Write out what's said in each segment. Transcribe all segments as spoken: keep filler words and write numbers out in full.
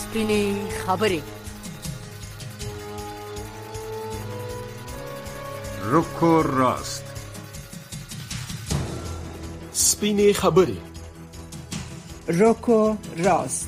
سپینې خبرې. رکو راست. سپینې خبرې. رکو راست.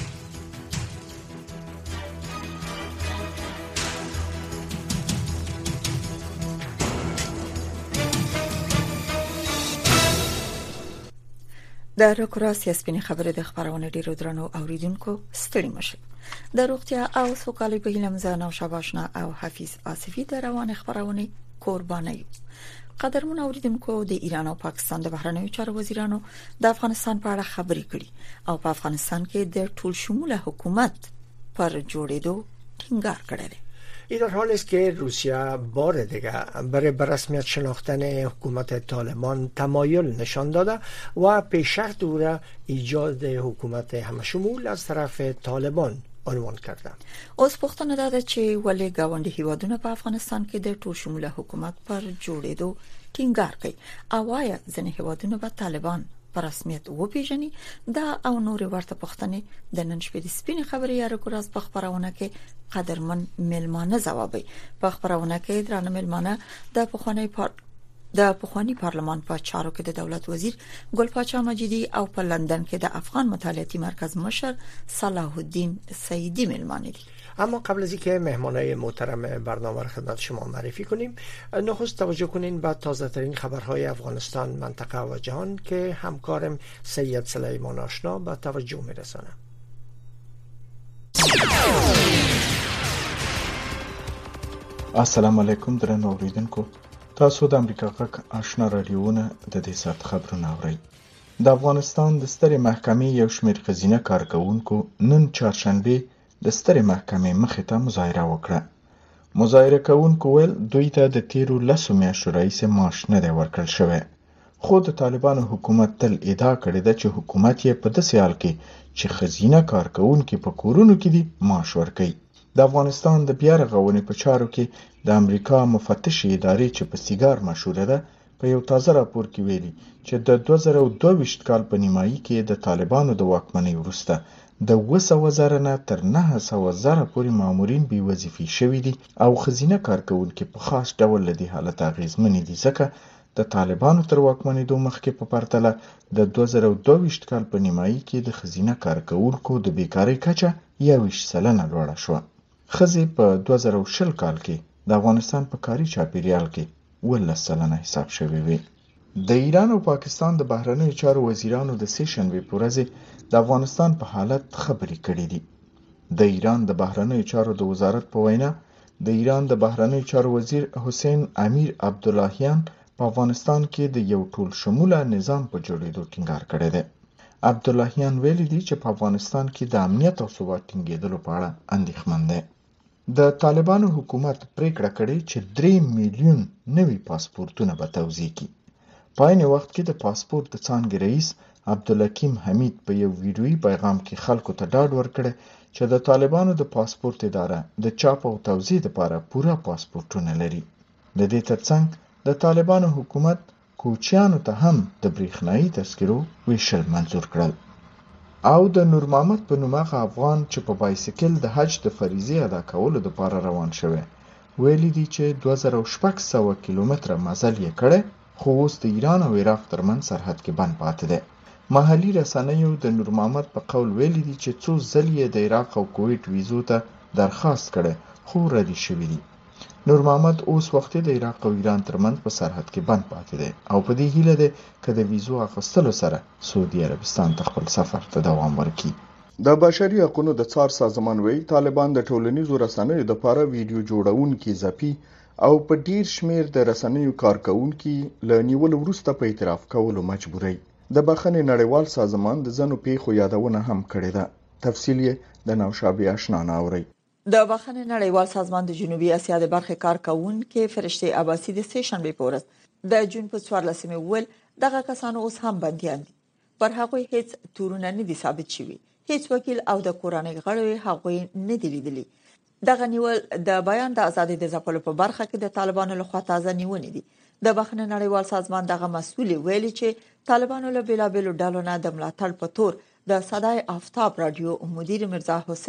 د روکراس یا سپینې خبرې د خبرونه ډیرو درنو اوریدونکو ستړي مشه. د روغتیا او سوکالۍ په هیله مزه نو شاباشنا او حفیظ آصفی د روان خبرونه قرباني. قدرمن اوریدونکو د ایران او پاکستان د بهرنیو چارو وزیرانو د افغانستان په اړه خبرې کړي او په افغانستان کې د ټول شموله حکومت پر جوړېدو ټینګار کړی. این در حالی است که روسیه بار دیگر برای به رسمیت شناختن حکومت طالبان تمایل نشان داده و پیشرفت او را ایجاد حکومت همشمول از طرف طالبان عنوان کرده. اوس پوښتنه ده چې ولې گاونډي هیوادونه په افغانستان کې د ټول شموله حکومت پر جوړېدو ټینګار کوي او آیا ځینې هیوادونه به طالبان په رسمیت وپیژني؟ دا او نور ورته پوښتنې د نن شپې د سپینې خبرې یا رکوراس په خبرونه کې قدرمن ملمانه ځوابي. په خبرونه کې درانه ملمانه د پخوانی پار د پخوانی پارلمان په چارو کې د دولت وزیر ګل پاچا مجیدی او په لندن کې د افغان مطالعاتي مرکز مشر صلاح الدین سیدی ملمانه دي. اما قبل از اینکه مهمانای محترم برنامه را خدمت شما معرفی کنیم، نخست توجه کنین به تازه ترین خبرهای افغانستان، منطقه و جهان که همکارم سید سلیمان آشنا به توجه میرسانه. السلام علیکم درنو اوریدونکو، تاسو د امریکا غږ آشنا رادیوونه د دې سات خبرونه اورئ. د افغانستان د سترې محکمې یو شمېر ښځینه کارکوونکو نن چهارشنبه د سترې محکمې مخې ته مظاهره وکړه. مظاهره کوونکو ویل دوی ته د تیرو لسو میاشتو راهیسې معاش نه دی ورکړل شوی، خو د طالبانو حکومت تل ادعا کړې ده چې حکومت یې په داسې حال کې چې ښځینه کارکوونکي په کورونو کې دي معاش ورکوي. د افغانستان د بیا رغونې په چارو کې د امریکا مفتش ادارې چې په سیګار مشهوره ده په یو تازه راپور کې ویلي چې د دوه زره او دوه ویشت کال په نیمایي کې د طالبانو د واکمنۍ وروسته د اوه سوه زره نه تر نهه سوه زره پورې مامورین بې وظیفې شوي دي او ښځینه کارکوونکي په خاص ډول له دې حالت اغېزمنې دي، ځکه د طالبانو تر واکمنېدو مخکې په پرتله د دوه زره او دوه ویشت کال په نیمایي کې د ښځینه کارکوونکو د بیکارۍ کچه یوویشت سلنه لوړه شوه. ښځې په دوه زره او شل کال کې د افغانستان په کاري چاپیریال کې اوولس سلنه حساب شوې وې. د ایران او پاکستان د بهرنیو چارو وزیرانو د سې شنبې په ورځ د افغانستان په حالت خبرې کړې دي. د ایران د بهرنیو چارو د وزارت په وینا د ایران د بهرنیو چارو وزیر حسین امیر عبداللهیان په افغانستان کې د یو ټول شموله نظام په جوړېدو ټینګار کړی دی. عبداللهیان ویلي دي چې په افغانستان کې د امنیت او ثبات ټینګېدلو په اړه اندېښمن دی. د طالبانو حکومت پریکړه کړې چې درې میلیون نوي پاسپورتونه به توزیع کړي. په عین وخت کې د پاسپورت د څانګې رئیس عبدالحکیم حمید په یو ویډیویي پیغام کې خلکو ته ډاډ ورکړی چې د طالبانو د پاسپورت اداره د چاپ او توزیع لپاره پوره پاسپورتونه لري. د دې ترڅنګ د طالبانو حکومت کوچیانو ته هم د برېښنایي تذکرو ویشل منظور کړل. او د نور محمد په نوم هغه افغان چې په بایسکل د حج د فریضې ادا کولو لپاره روان شوی ویلي دي چې دوه زره شپږ سوه کیلومتره مزل یې کړی، خو اوس د ایران او عراق ترمنځ سرحد کې بند پاتې دی. محلي رسنیو د نور محمد په قول ویلي دي چې څو ځل یې د عراق او کویټ ویزو ته درخواست کړی خو ردې شوي دي. نور محمد اوس وخت د عراق او ایران ترمنځ په سرحد کې بند پاتې دی او په دې هیله دی چې د ویزو اخیستلو سره سعودي عربستان ته خپل سفر ته دوام ورکړي. د بشري حقوقو د څار سازمان وی طالبان د ټولنیزو رسنیو لپاره ویډیو جوړونکي ځپي او په ډیر شمیر د رسنیو کارکونکي له نیول وروسته په اعتراف کولو مجبوري. د بخښنې نړیوال سازمان د ځنو پیښو یادونه هم کړې ده. تفصیل یې د نوشابه آشنا ناوري. د بخښنې نړیوال سازمان د جنوبي اسیا د برخې کارکونکي فرشته عباسی د سې شنبې په ورځ د جون په څوارلسمې ول دغه کسانو اوس هم بنديان دي. پر هغه هیڅ تورونه نه دي ثابت شوي، هیڅ وکیل او د کورنۍ غړي هغه نه دي لیدلي. دغه نیول د بیان د ازادۍ د ځپلو په برخه کې د طالبانو لخوا تازه نیونې دي. د بخښنې نړیوال سازمان دغه مسؤل ویلي چې طالبانو له بیلابېلو ډلو نه د ملاتړ په تور د صدای آفتاب رادیو مدیر مرزا حسین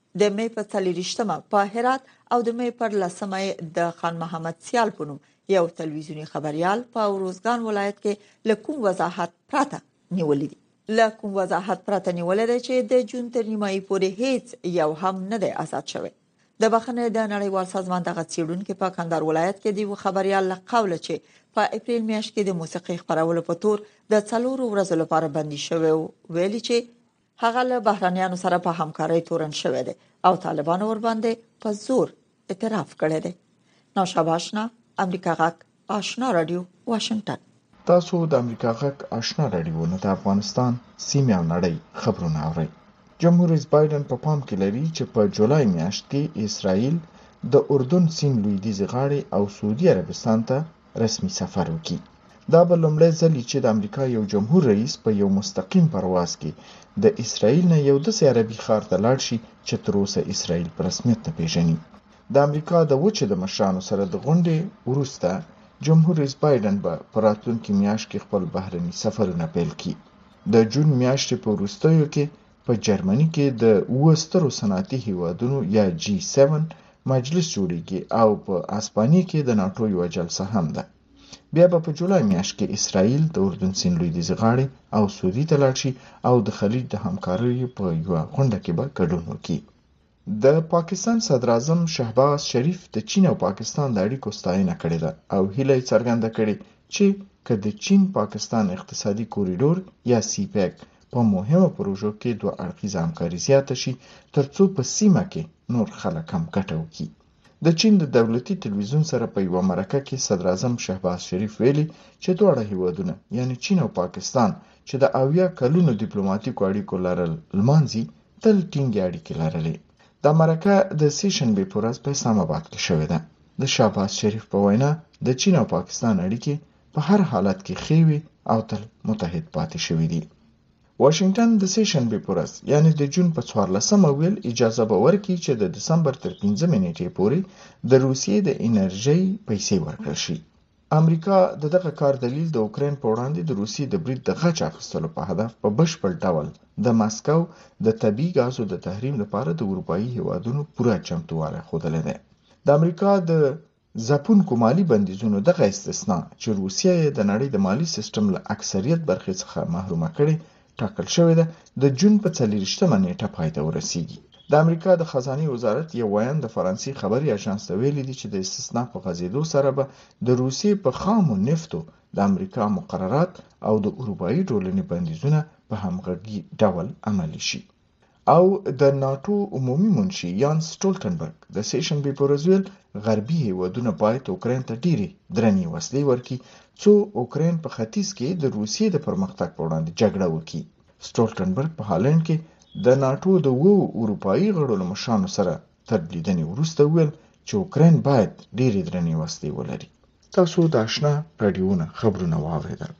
د مې په څلورشتمه په هرات او د مې پر لسمه د خان محمد سیال په نوم یو تلویزیونی خبريال په روزګان ولایت کې لکوم وضاحت پراته نیولې دي. لکوم وضاحت پراته نیولې ده چې د جون تر نیمایي پورې هیڅ یو هم نه دی آزاد شوی. د بخښنې د نړیوال سازمان دغه څېړونکو په کندهار ولایت کې دی خبريال له قوله چې په اپریل میاشت کې د موسیقي خبرولو په تور د څلورو ورځې لپاره بندي شوی ویلي چې هغه له بهرانيانو سره په همکارۍ تورن شوی دی او طالبان ور باندې په زور اعتراف کړی دی. نو شاباشنا امریکا غاک آشنا رادیو واشنگټن. تاسو د امریکا غاک آشنا رادیو نه د افغانستان سیمه او نړۍ خبرونه اورئ. جمهور رئیس بایدن په پام کې لري چې په جولای میاشت کې اسرائیل د اردن سیند لویدیځ غاړې او سعودي عربستان ته رسمي سفر وکړي. دا به لومړی ځل چې د امریکا یو جمهور رئیس په یو مستقیم پرواز کې د اسرائیل نه یو داسې عربي ښار ته لاړ شي چې تر اوسه اسرائیل په رسمیت نه پیژني. د امریکا د وچې د مشرانو سره د غونډې وروسته جمهور رئیس بایدن به په راتلونکي میاشت کې خپل بهرني سفرونه پیل کړي. د جون میاشتې په وروستیو کې په جرمني کې د اوه سترو صنعتي هیوادونو یا جی سیون مجلس جوړیږي او په اسپانیا کې د ناتو یو جلسه هم ده. بیا به په جولای میاشت کې اسرائیل د اردن سیند لویدیځ غاړې او سعودي ته لاړ شي او د خلیج د همکارۍ په یوه غونډه کې به ګډون وکړي. د پاکستان صدر اعظم شهباز شریف د چین او پاکستان د اړیکو ستاینه کړې ده او هیله یې څرګنده کړې چې که د چین پاکستان اقتصادي کوریډور یا سی پیک په مهمه پروژو کې دوه اړخیزه همکاري زیاته شي ترڅو په سیمه کې نور خلک هم ګټه وکړي. د چین د دولتي تلویزیون سره په یوه مرکه کې صدر اعظم شهباز شریف ویلي چې دواړه هیوادونه یعنی چین او پاکستان چې د اویا کلونو ډیپلوماټیکو اړیکو لرل لمانځي تل ټینګې اړیکې لرلې. دا مرکه د سې شنبې په ورځ په اسلام آباد کې شوې ده. د شهباز شریف په وینا د چین او پاکستان اړیکې په هر حالت کې ښې وي او تل متحد پاتې شوي دي. واشنگټن د سې شنبې په ورځ یعنی د جون په څوارلسمه ویل اجازه به ورکړي چې د دسمبر تر پنځمې نیټې پورې د روسیې د انرژۍ پیسې ورکړل شي. امریکا د دغه کار دلیل د اوکراین په وړاندې د روسیې د برید د غچ اخیستلو په هدف په بشپړ ډول د ماسکو د طبیعي ګازو د تحریم لپاره د اروپایي هیوادونو پوره چمتووالی ښودلی دی. د امریکا د ځپونکو مالي بندیزونو دغه استثنا چې روسیه یې د نړۍ د مالي سیستم له اکثریت برخې څخه محرومه کړي ټاکل شوې ده د جون په څلورشتمه نیټه پای ته ورسیږي. د امریکا د خزانه وزارت یو ویان د فرانسې خبري اژانس ته ویلي دي چې د استثنا په غځېدو سره به د روسیې په خامو نفتو د امریکا مقررات او د اروپایي ټولنې بندیزونه په همغږي ډول عملي شي. او د ناتو عمومي منشي یان سټولټنبرګ د سې شنبې په ورځ ویل غربي هیوادونه باید اوکراین ته ډېرې درنې وسلې ورکړي څو اوکراین په ختیځ کې د روسیې د پرمختګ په وړاندې جګړه وکړي. سټولټنبرګ په هالند کې د ناتو د وو اروپایي غړو له مشرانو سره تر لیدنې وروسته ویل چې اوکراین باید ډېرې درنې وسلې ولري. تاسو د آشنا رادیوونه خبرونه واوریدل.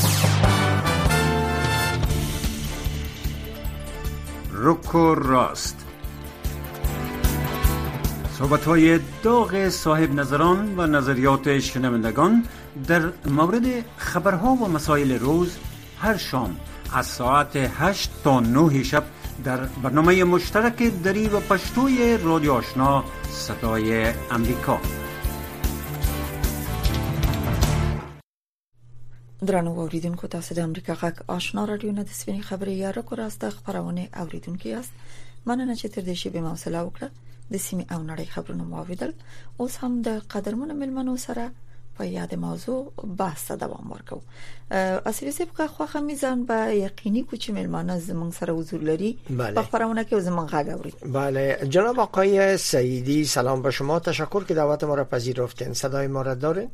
رک و راست، صحبت‌های داغ صاحب نظران و نظریات شنوندگان در مورد خبرها و مسائل روز هر شام از ساعت هشت تا نه شب در برنامه مشترک دری و پشتوی رادیو آشنا صدای امریکا. درنو اوریدونکو، تاسو د امریکا غږ آشنا رادیو نه د سپینې خبرې یا رکو راست خبرونه اوریدونکو یاست. مننه چې تر دې شی به موصله وکړه د سیمې او نړۍ خبرونه موریدل. اوس هم د قدرمن ملمنو سره په یاد موضوع بحث دوام ورکو. اصلي څه په خوخه میزان به یقیني کوچ ملمانه زمون سره حضور لري په خبرونه کې زمون غږ اوري. بله جناب آقای سعیدی، سلام به شما، تشکر که دعوت ما را پذیرفتین. صدای ما را داره؟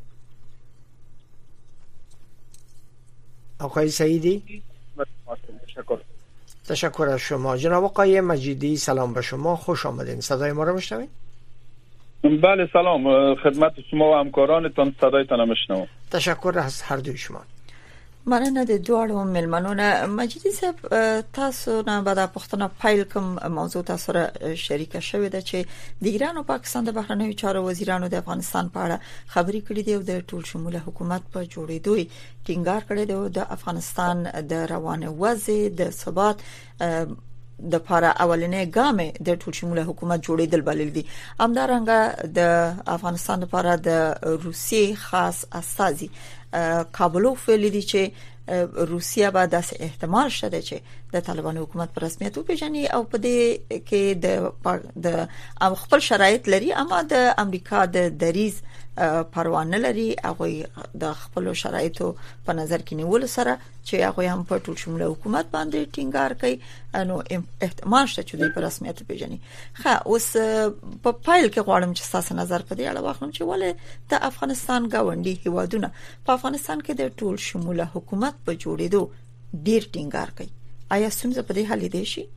آقای سعیدی تشکر. تشکر از شما. جناب آقای مجیدی، سلام به شما، خوش آمدین. صدای ما را میشنوید؟ بله سلام خدمت شما و همکارانتان، صدایتان را میشنوم. تشکر از هر دوی شما. مننه د دوړو ملمنو نه. مجیدی صاحب، تاسو نه بعد پښتنه فایل کوم موضوع تاسو سره شریک شوه د چې د ایران او پاکستان د بهرنیو چارو وزیرانو د افغانستان په اړه خبرې کړې دي او د ټول شموله حکومت په جوړېدو ټینګار کړی دی د افغانستان د روانه وضع د ثبات د لپاره اولنې ګام د ټول شموله حکومت جوړېدل بلل دي. همدارنګه د افغانستان لپاره د روسیې خاص استازي کابلوف ویلي دي چې روسیا به د احتمال شته چې د طالبان حکومت پر رسمیت وپیژني او په دې کې د د خپل شرایط لري، اما د امریکا د دریز پروانه لري هغه د خپل شرایطو په نظر کې نیول سره چې هغه هم په ټول شموله حکومت باندې ټینګار کوي، نو احتمال شته چې د پر رسمیت وپیژني. خا اوس په پایل کې غواړم چې تاسو نظر په دې اړه واخلم چې ولې د افغانستان گاونډي هیوادونه په افغانستان کې د ټول شموله حکومت په جوړېدو ډیر ټینګار کوي. آیا ستونزه په دې حل دي شي؟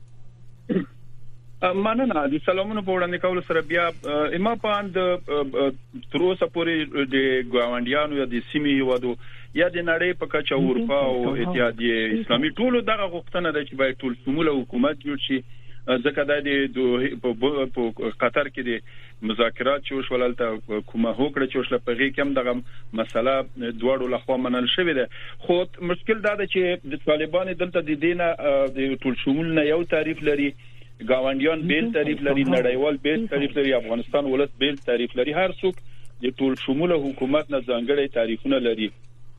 مننه. د سلامونو په وړاندې کول سره بیا اما پاند تروسه پورې د ګاونډیانو یا د سیمې هیوادو یا د نړۍ په کچه اروپا او اتحادیه اسلامي ټولو دغه غوښتنه ده چې باید ټول شموله حکومت جوړ شي، ځکه د په قطر کې د مذاکرات چې وشولته کومه هوکړه چې وشله په غي کې هم دغه مسله دواړو لخوا منل شوې ده. خو مشکل دا ده چې د طالبان دلته د دینه د ټول شمول نه یو تعریف لري، گاونډیان بیل تعریف لري، نړیوال بیل تعریف لري، افغانستان ولس بیل تعریف لري. هر څوک د ټول شموله حکومت نه ځانګړي تعریفونه لري.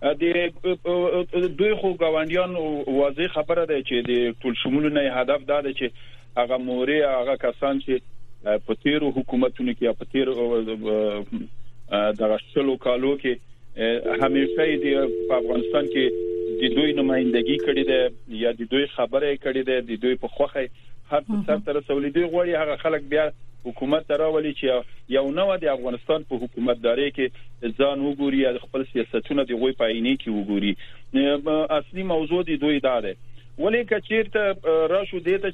د دوی خو گاونډیان واضح خبره ده چې د ټول شموله نه هدف دا ده چې هغه موري هغه کسان چې په تیرو حکومتونو کې یا په تیرو د شلو کالو کې همیشه د افغانستان کې د دوی نمائندګي کړې ده یا د دوی خبره کړې ده، د دوی په خوخه هر څه تر رسولې دوی غوړي هغه خلک بیا حکومت راولي چې یو نو د افغانستان په حکومتداري کې ځان وګوري یا خپل سیاستونه د غوي پاینې کې وګوري. اصلي موضوع د دوی دا ده. ولې کچیرته راشو دیته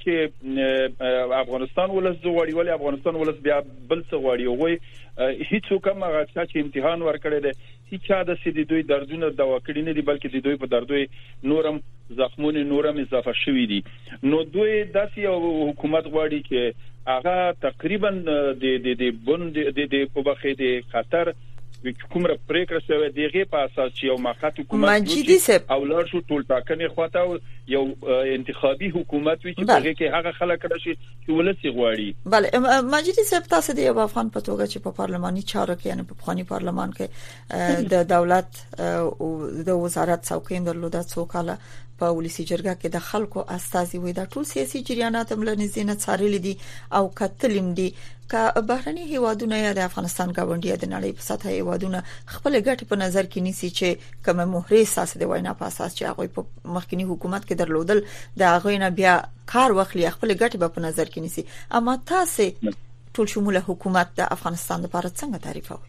چې افغانستان ولس غوړي ولی افغانستان ولس بیا بل څه غوړي وي هیڅ کوم هغه چې امتحان ورکړي ده هیڅ د سې دوی دردونه دوا کړی نه دي بلکې د دوی په دردوي نورم زخمونه نورم اضافه شوي دي. نو دوی داسې حکومت غواړي چې هغه تقریبا د د د بند د د په بخې د خطر کومره پریکړه شوه دیغه په اساس چې یو ماخات حکومت او لار شو ټول ټاکنې خواته یو انتخابي حکومت وي چې هغه کې هغه خلک راشي چې ولسی غواړي. بله ماجدي صاحب تاسو د افغان په توګه چې په پارلماني چارو کې یعنی په خاني پارلمان کې د دولت او د وزارت څوکۍ درلوده څو کاله په ولسی جرګه کې د خلکو استازي وي د ټول سیاسي جریانات هم لنځینه څارل دي او کتلم دي ک بهرني هیوادونه یا د افغانستان گاونډي د نړۍ په سطح هیوادونه خپل ګټ په نظر کې نیسي چې کوم مهره اساس دی وینا په اساس چې هغه په مخکنی حکومت کې درلودل د هغه نه بیا کار وخلی خپل ګټ په نظر کې نیسي. اما تاسو ټول شموله حکومت د افغانستان لپاره څنګه تعریفوي؟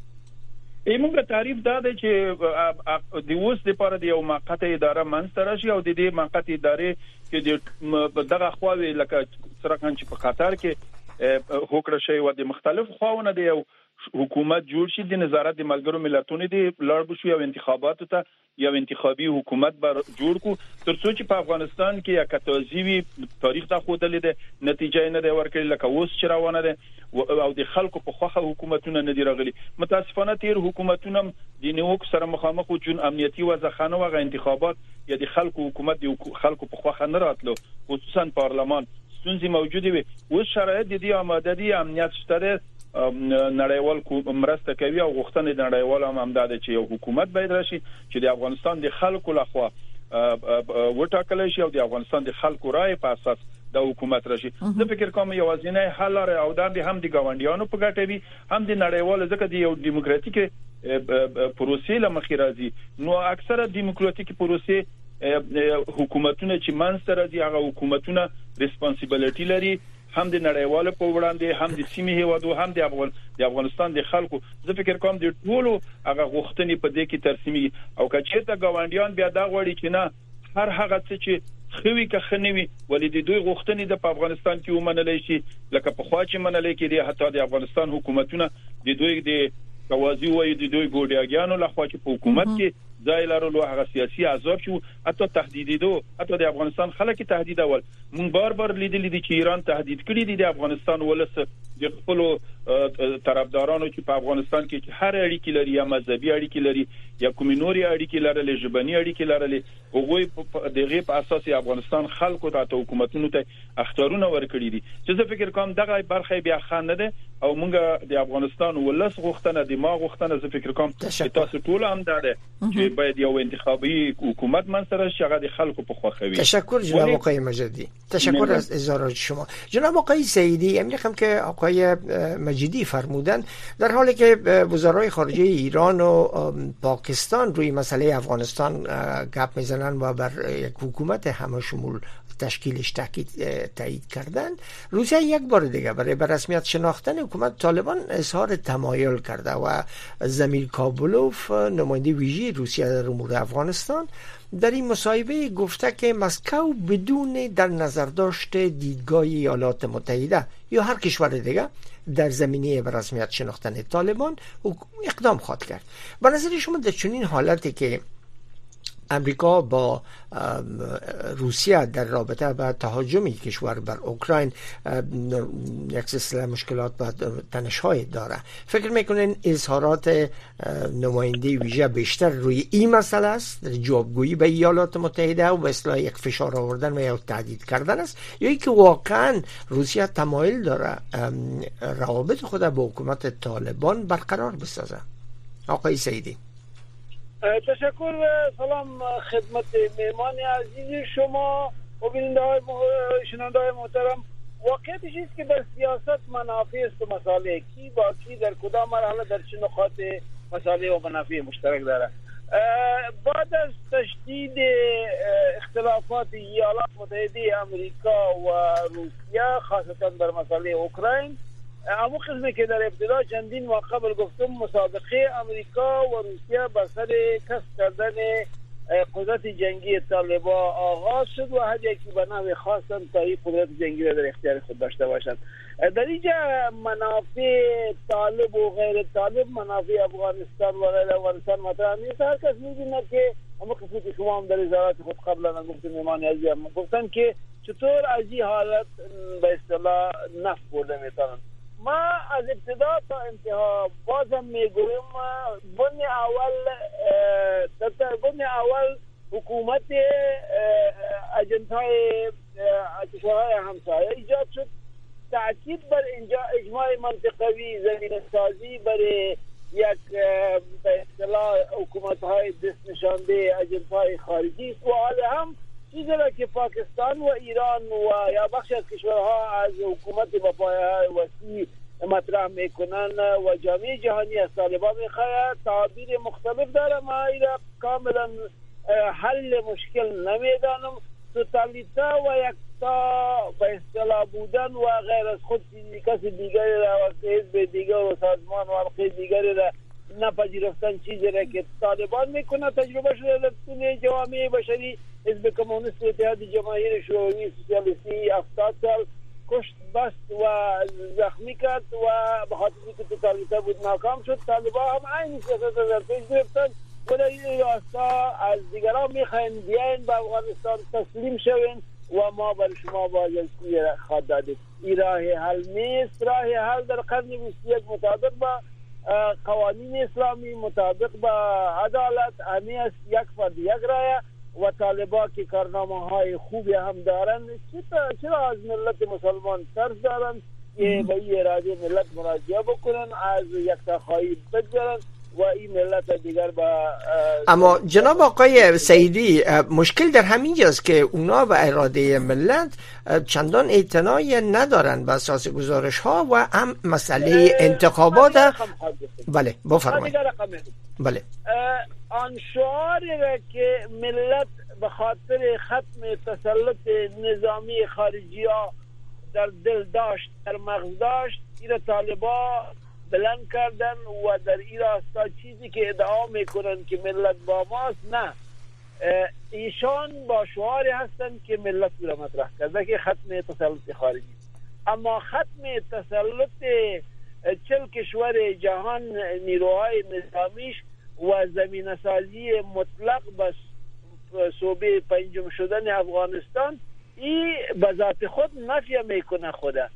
ایمونګه تعریف دا دی چې د اوس لپاره د یو موقته اداره منځته راشي او د دې موقته ادارې کې د دغه خواوی لکه څرګند چې په قطر کې هوکړه شوی و د مختلف خواونه د یو حکومت جوړ شي د نظارت د ملګرو ملتونو دی لړ بشو یو انتخاباتو ته یو انتخابي حکومت بر جوړ کو ترڅو چې په افغانستان کې یا کتوزیوی تاریخ ته خودلې ده نتیجه نه دی ورکړل لکه اوس چې روانه ده او د خلکو په خوخه حکومتونه نه دی راغلي. متاسفانه تیر حکومتونه د نیوک سره مخامخ او جون امنیتي وزخانه او انتخابات یا د خلکو حکومت د خلکو په خوخه نه راتلو خصوصا پارلمان ستونزې موجوده وي. اوس شرایط د دې آماده دي امنیت شته نړیوال مرسته کوي او غوښتنې د نړیوال هم امداد چې یو حکومت باید راشي چې د افغانستان د خلکو لخوا وټاکل شي او د افغانستان د خلکو رائے په اساس د حکومت راشي. زه فکر کوم یو ځینې حل لري او دا به هم د گاونډیانو په ګټه وي هم د نړیوال ځکه د یو دیموکراتیک پروسې لمخې راځي. نو اکثره دیموکراتیک پروسې حکومتونه چې منځته راځي هغه حکومتونه ریسپانسیبিলিټي لري هم د نړیوال په وړاندې هم د سیمې هیوادو هم د افغان د افغانستان د خلکو. زه فکر کوم د ټولو هغه غوښتنې په دې کې ترسیمي او کچېته گاونډیان بیا دا غواړي چې نه هر هغه څه چې خوي که خنوي ولې د دوی غوښتنې د افغانستان کې ومنلای شي لکه په خوا چې منلای کېږي حتی د افغانستان حکومتونه د دوی د توازی وایي د دوی ګوډیاګانو لخوا چې په حکومت کې ځای لرلو هغه سیاسي عذاب شو حتی تهدیدیدو حتی د افغانستان خلک تهدید اول مون بار بار لیدل دي چې ایران تهدید کړی دي د افغانستان ولس د خپل طرفدارانو چې په افغانستان کې چې هر اړیکې لري یا مذهبي اړیکې لري یا کومینوري اړیکې لري ژبني اړیکې لري هغه په دغه په اساس افغانستان خلکو ته حکومتونو ته اختیارونه ورکړي دي چې زه فکر کوم دغه برخه بیا خان نه ده او مونږ د افغانستان ولس غوښتنه د ما غوښتنه زه فکر کوم چې تاسو ټول هم ده چې باید یو انتخابي حکومت منصره شي هغه د خلکو په خوښوي. تشکر جناب آقای مجددی، تشکر از اظهارات شما. جناب آقای سعیدی، می‌خوام که آقای مجیدی فرمودن در حالی که وزرای خارجه ایران و پاکستان روی مسئله افغانستان گپ میزنن و بر یک حکومت همه‌شمول تشکیلش تاکید تایید کردن، روسیه یک بار دیگه برای به رسمیت شناختن حکومت طالبان اظهار تمایل کرده و زمیل کابلوف نماینده ویژه روسیه در امور افغانستان در این مصاحبه گفته که مسکو بدون در نظر داشت دیدگاه ایالات متحده یا هر کشور دیگه در زمینه به رسمیت شناختن طالبان اقدام خواهد کرد. به نظر شما در چنین حالتی که امریکا با روسیه در رابطه با تهاجم کشور بر اوکراین یک سلسله مشکلات و تنش‌های داره، فکر میکنین اظهارات نماینده ویژه بیشتر روی این مسئله است، جوابگویی به ایالات متحده و به اصطلاح یک فشار آوردن و یا تهدید کردن است، یا اینکه واقعا روسیه تمایل داره روابط خود با حکومت طالبان برقرار بسازه؟ آقای سعیدی. تشکر و سلام خدمت مهمان عزیز شما و بیننده های شنونده های محترم. واقعیتش است که در سیاست منافع است و مصالح کی با کی در کدام مرحله در چه نقاط مصالح و منافع مشترک داره. بعد از تشدید اختلافات ایالات متحده امریکا و روسیه خاصتا در مسئله اوکراین، اما قسمی که در ابتدا چندین ماه قبل گفتم مسابقه امریکا و روسیه بر سر کسب کردن قدرت جنگی طالبان آغاز شد و هر یکی به نحو خاصا تا این قدرت جنگی را در اختیار خود داشته باشند. در اینجا منافع طالب و غیر طالب، منافع افغانستان و غیر افغانستان مطرح نیست. هر کس می‌بیند که اما قسمی که شما هم در اظهارات خود قبلا گفتم مهمان عزیز گفتن که چطور از این حالت به اصطلاح نفع برده میتونن. ما از ابتدا تا انتها بازم میگویم بنی اول در بنی اول حکومت اجنتای کشورهای همسایه ایجاد شد، تاکید بر اینجا اجماع منطقوی زمین سازی برای یک به اصطلاح حکومت‌های دست نشانده اجنتای خارجی است و حال هم چیزی را که پاکستان و ایران و یا بخش از کشورها از حکومت با پایه‌های وسیع مطرح میکنن و جامعه جهانی از طالبان میخواهد تعابیر مختلف داره. ما ایرا کاملا حل مشکل نمیدانم. توتالیتا و یکتا به اصطلاح بودن و غیر از خود کسی دیگری را و حزب دیگر و سازمان و حلقه دیگری را نپذیرفتن چیزی را که طالبان میکنه تجربه شده در طول جوامع بشری. حزب کمونیست اتحاد جماهیر شوروی سوسیالیستی هفتاد سال کشت، بست و زخمی کرد و به خاطر اینکه توتالیته بود ناکام شد. طالبان هم عین سیاست را در پیش گرفتن و در این راستا از دیگران میخواین بیاین به افغانستان تسلیم شوین و ما بر شما بازرسی خواهد دادیم. این راه حل نیست. راه حل در قرن بیست و یک مطابق با قوانین اسلامی، مطابق با عدالت، همه است یک فرد یک راه و طالبان که کارنامه های خوبی هم دارن چرا از ملت مسلمان ترس دارن که به این اراده ملت مراجعه بکنن، از یک تخواهی بگذارن و این ملت دیگر با. اما جناب آقای سعیدی، مشکل در همین جاست که اونا به اراده ملت چندان اعتنایی ندارن به اساس گزارش ها و هم مسئله انتخابات. بله بفرمایید. بله آن شعاری را که ملت به خاطر ختم تسلط نظامی خارجی ها در دل داشت، در مغز داشت، این طالبان بلند کردن و در این راستا چیزی که ادعا میکنن که ملت با ماست، نه، ایشان با شعاری هستن که ملت را مطرح کرده که ختم تسلط خارجی. اما ختم تسلط چل کشور جهان نیروهای نظامیش و زمینه سازی مطلق به صوبه پنجم شدن افغانستان این به ذات خود نفی میکنه. خوده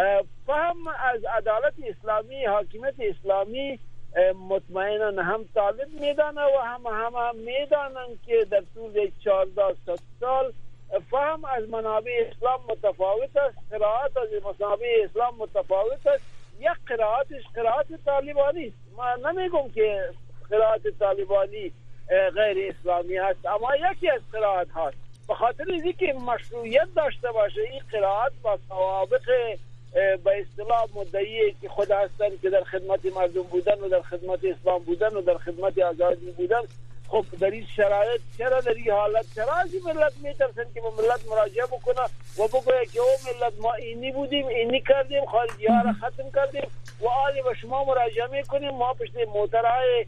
فهم از عدالت اسلامی، حاکمیت اسلامی مطمئنا هم طالب میدانه و هم هم میدانن که در طول چهارده سال فهم از منابع اسلام متفاوت است، قرائت از منابع اسلام متفاوت است. یک قرائتش قرائت طالبانی است. ما نمیگم که قرائت طالبانی غیر اسلامی است، اما یکی از قرائت هاست. به خاطر اینکه مشروعیت داشته باشه این قرائت با سوابق به اصطلاح مدعی که خود هستن که در خدمت مردم بودن و در خدمت اسلام بودن و در خدمت آزادی بودن، خب در این شرایط چرا در این حالت چرا از این ملت میترسن که به ملت مراجعه بکنه و بگویه که او ملت ما اینی بودیم، اینی کردیم، خارجی ها را ختم کردیم و آلی به شما مراجعه میکنیم، ما پشت موترهای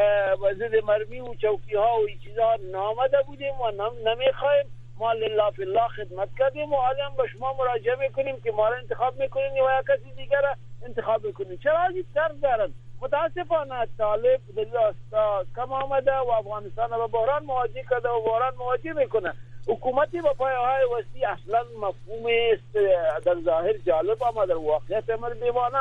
ضد مرمی و چوکی ها و این چیزها نامده بودیم و نمیخوایم، ما لله فی الله خدمت کردیم و حالا هم به شما مراجعه میکنیم که ما را انتخاب میکنیم یا کسی دیگر را انتخاب میکنیم. چرا از این طرف دارن؟ متاسفانه طالب دلاستا کم آمده و افغانستان را بحران مواجه کرده و بحران مواجه میکنه. حکومتی با پایه‌های وسیع اصلا مفهوم است در ظاهر جالب اما در واقعیت امر دیوانه.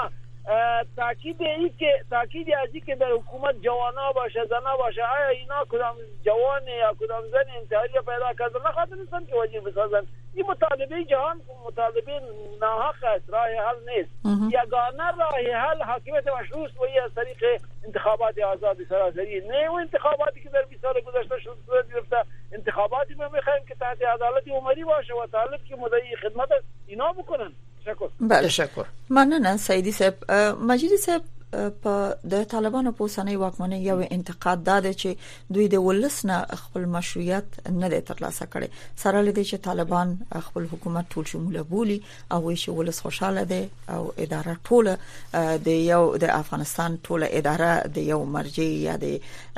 تاکید ای که تاکید ازی که در حکومت جوانا باشه، زنا باشه، آیا اینا کدام جوان یا کدام زن انتحاری پیدا کردن نخواهد نیستن که وجه بسازن. این مطالبه جهان مطالبه ناحق است، راه حل نیست. یگانه راه حل حاکمیت مشروع و این از طریق انتخابات آزاد سراسری، نه و انتخاباتی که در بیست سال گذشته شد صورت گرفته. انتخاباتی ما میخوایم که تحت عدالت عمری باشه و طالب که مدعی خدمت است اینا بکنن. تشکر. بله تشکر. مننه سیدی صاحب. مجیدی صاحب په د طالبانو په اوسنۍ واکمنۍ یو انتقاد داده چې دوی د ولس نه خپل مشروعیت نه د ترلاسه کړي، سره لدې چې طالبان خپل حکومت ټول شموله بولی او چې ولس خوشاله دي او اداره ټوله د یو د افغانستان ټوله اداره د یو مرجع یا د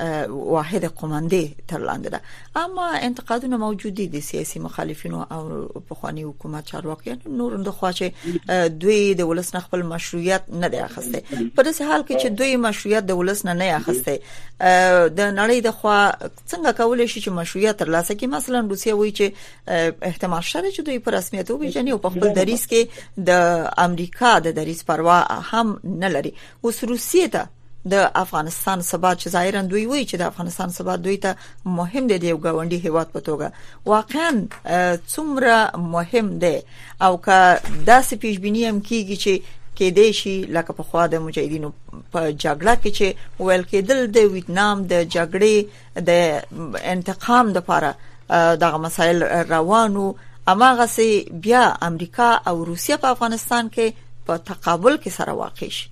واحد قومنده تر لاندې ده. اما انتقادونه موجود دي د سیاسي مخالفینو او پخوانی حکومت چارواکیانو نور د خوا چې دوی د ولس نه خپل مشروعیت نه دی اخیسته. په داسې حال کې چې دوی مشروعیت د ولس نه نه اخیسته، د نړۍ د خوا څنګه کولای شي چې مشروعیت ترلاسه کړي؟ مثلا روسیه وایي چې احتمال شته چې دوی په رسمیت وبېژني او په خپل دریځ کې د امریکا د دریځ پروا هم نه لري. اوس روسیه ته د افغانستان ثبات چې ظاهرا دوی وایي چې د افغانستان ثبات دوی ته مهم دی، د یو ګاونډي هیواد په توګه واقعا څومره مهم دی او که داسې پیشبینی هم کیږي چې کې دی شي لکه په خوا د مجاهدینو په جګړه کې چې ویل کېدل د ویتنام د جګړې د انتقام لپاره دغه مسایل روانو، اماغه سي بیا امریکا او روسیه په افغانستان کې په تقابل کې سره واقع شي.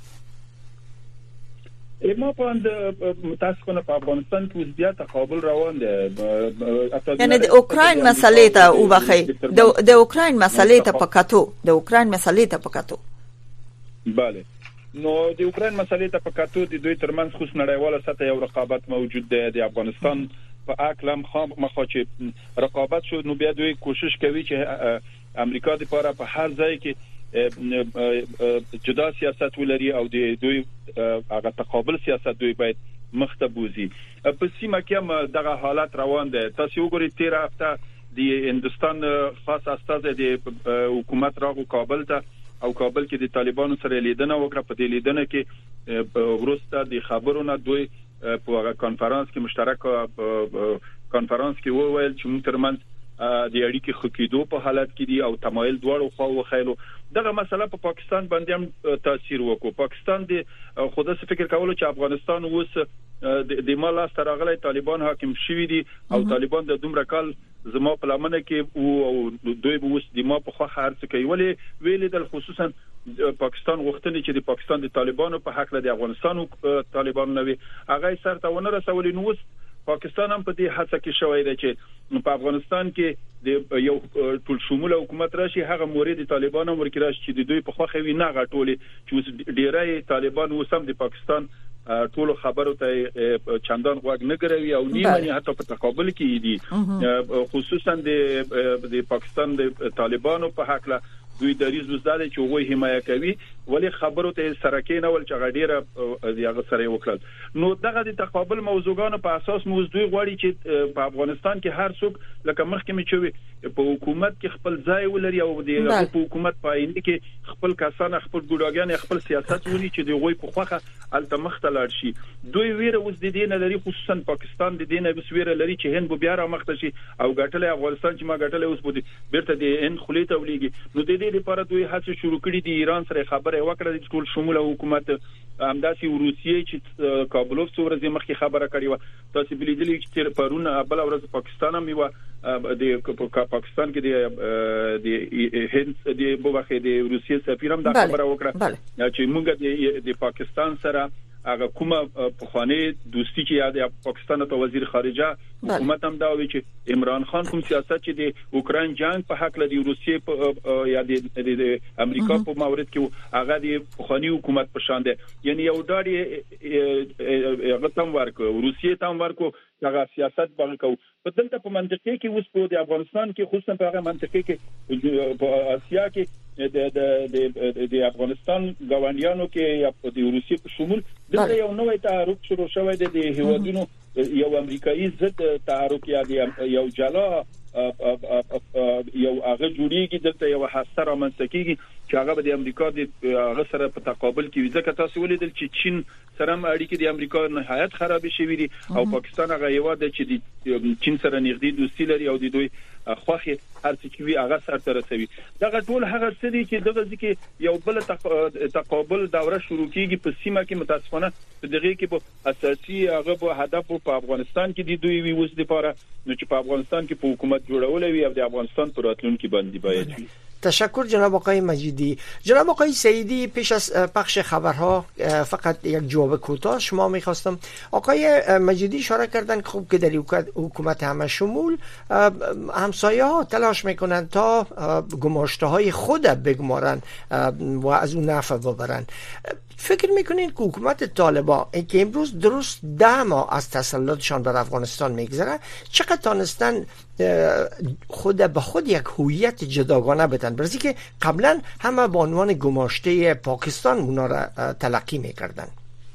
ما پاند متاسفانه په افغانستان کې اوس بیا تقابل روان دی. یعنی د اوکراین مسلې ته وبخي د اوکراین مسلې ته پکاتو د اوکراین مسلې ته پکاتو بله. نو د اوکراین مسلې ته پکاتو د دوی ترمنځ خصوص نړیواله سطح یو رقابت موجود دی. د افغانستان په اکلم خام مخه چې رقابت شو، نو بیا دوی کوشش کوي چې امریکا د پاره په هر ځای کې جدا سیاست ولري او د دوی هغه تقابل سیاست دوی باید مخته بوزي. په سیمه کې هم دغه حالت روان دی. تاسو وګورئ تیر هفته د هندستان خاص استازی د حکومت راغو کابل ته او کابل کې د طالبانو سره لیدنه وکړه. په دې لیدنه کې ورسته د خبرونه دوی په کانفرنس کې مشترک کانفرنس کې وویل چې موږ ترمنځ د اړیکې خکېدو په حالت کې دي او تمایل دواړو خواو خېلو. دغه مسله په پا پاکستان باندې هم تاثیر وکړو. پاکستان د خوده څه فکر کولو چې افغانستان اوس د مال استراغلي طالبان حاکم شوی دي او طالبان د دومره کال زما په لمنه کې او دوی به اوس د ما په خوا خرڅ کوي. ولی ویل د خصوصا پاکستان غوښتنې چې د پاکستان د طالبانو په حق له د افغانستان طالبان نوي هغه سره ونه رسولې. نو پاکستان هم په دې هڅه کې شوی دی چې په افغانستان کې د یو ټول شموله حکومت راشي. هغه مورید طالبان هم ورکړي راشي چې د دوی په خوخه وي نه غټولې چې ډیرای طالبان وسم د پاکستان ټول خبرو ته چندان غوږ نه ګروي او نیمه حتی په تقابل کې دي. خصوصا د د پاکستان د طالبانو په حق له دوی دریز وزداده چې وګوي حمایت کوي ولی خبرو ته سرکې نه ول چې غډیره یغه سره وکړل. نو دغه د تقابل موضوعګانو په اساس موږ دوی غواړي چې په افغانستان کې هر څوک لکه مخکې مې چوي په حکومت کې خپل ځای ولري او د په حکومت پاینده کې خپل کسان خپل ګډاګان خپل سیاست ونی چې دوی غوي په خوخه التمخته لاړ شي. دوی ویره اوس د دې نه لري خصوصا پاکستان د دې نه وسویره لري چې هند به بیا را مخته شي او ګټل افغانستان چې ما ګټل اوس بده بیرته د هند خلیته ولېږي. نو د دې لپاره دوی هڅه شروع کړې دي ایران سره خبره وکړه د ټول شموله حکومت همداسي روسیې چې کابلوف څورځي مخکې خبره کړې و تاسو بلیدلې چې پرون بل ورځ پاکستان هم یو د پاکستان کې د د هند د بوخه د روسیې سفیر هم دا خبره وکړه چې موږ د پاکستان سره هغه کومه په خانه دوستي چې یاد پاکستان ته وزیر خارجه حکومت هم دا وی چې عمران خان کوم سیاست چې د اوکراین جنگ په حق لري روسیې په یا د امریکا په مورد کې هغه د خاني حکومت په شان ده یعنی یو ډاډي هغه تم ورکو روسیې تم ورکو هغه سیاست باندې کو په دلته په منطقه کې اوس په د افغانستان کې خصوصا په هغه منطقه کې په اسیا کې د د د افغانستان غونډیانو کې یا په د روسیې په شمول دغه یو نوې تعارف شروع شوی دی د هیوادونو یو امریکایي ضد تعارف یا یو جلا یو هغه جوړیږي دلته یو حسره منسکیږي چې هغه د امریکا د هغه سره په تقابل کې ځکه تاسو ولیدل چې چین سره اړیکې د امریکا نهایت خراب شوې دي او پاکستان هغه یو د چې د چین سره نږدې دوستي لري او د دوی خوخي هر څه کې هغه سره رسوي. دغه ټول هغه څه دي چې دغه ځکه یو بل تقابل دوره شروع کیږي په سیمه کې متاسفانه دغه کې په اساسي هغه په هدف په افغانستان کې د دوی وی وس لپاره نو چې په افغانستان کې په حکومت جوړول وي او د افغانستان پر راتلونکي باندې باید وي. تشکر جناب آقای مجیدی. جناب آقای سعیدی پیش از پخش خبرها فقط یک جواب کوتاه شما میخواستم. آقای مجیدی اشاره کردن که خوب که در حکومت همه شمول همسایه ها تلاش میکنن تا گماشته های خود بگمارن و از اون نفع ببرن. فکر میکنین که حکومت طالبان که امروز درست ده ماه از تسلطشان بر افغانستان میگذره چقدر تانستن خود به خود یک هویت جداگانه بدن برای که قبلا همه به عنوان گماشته پاکستان اونا را تلقی میکردن؟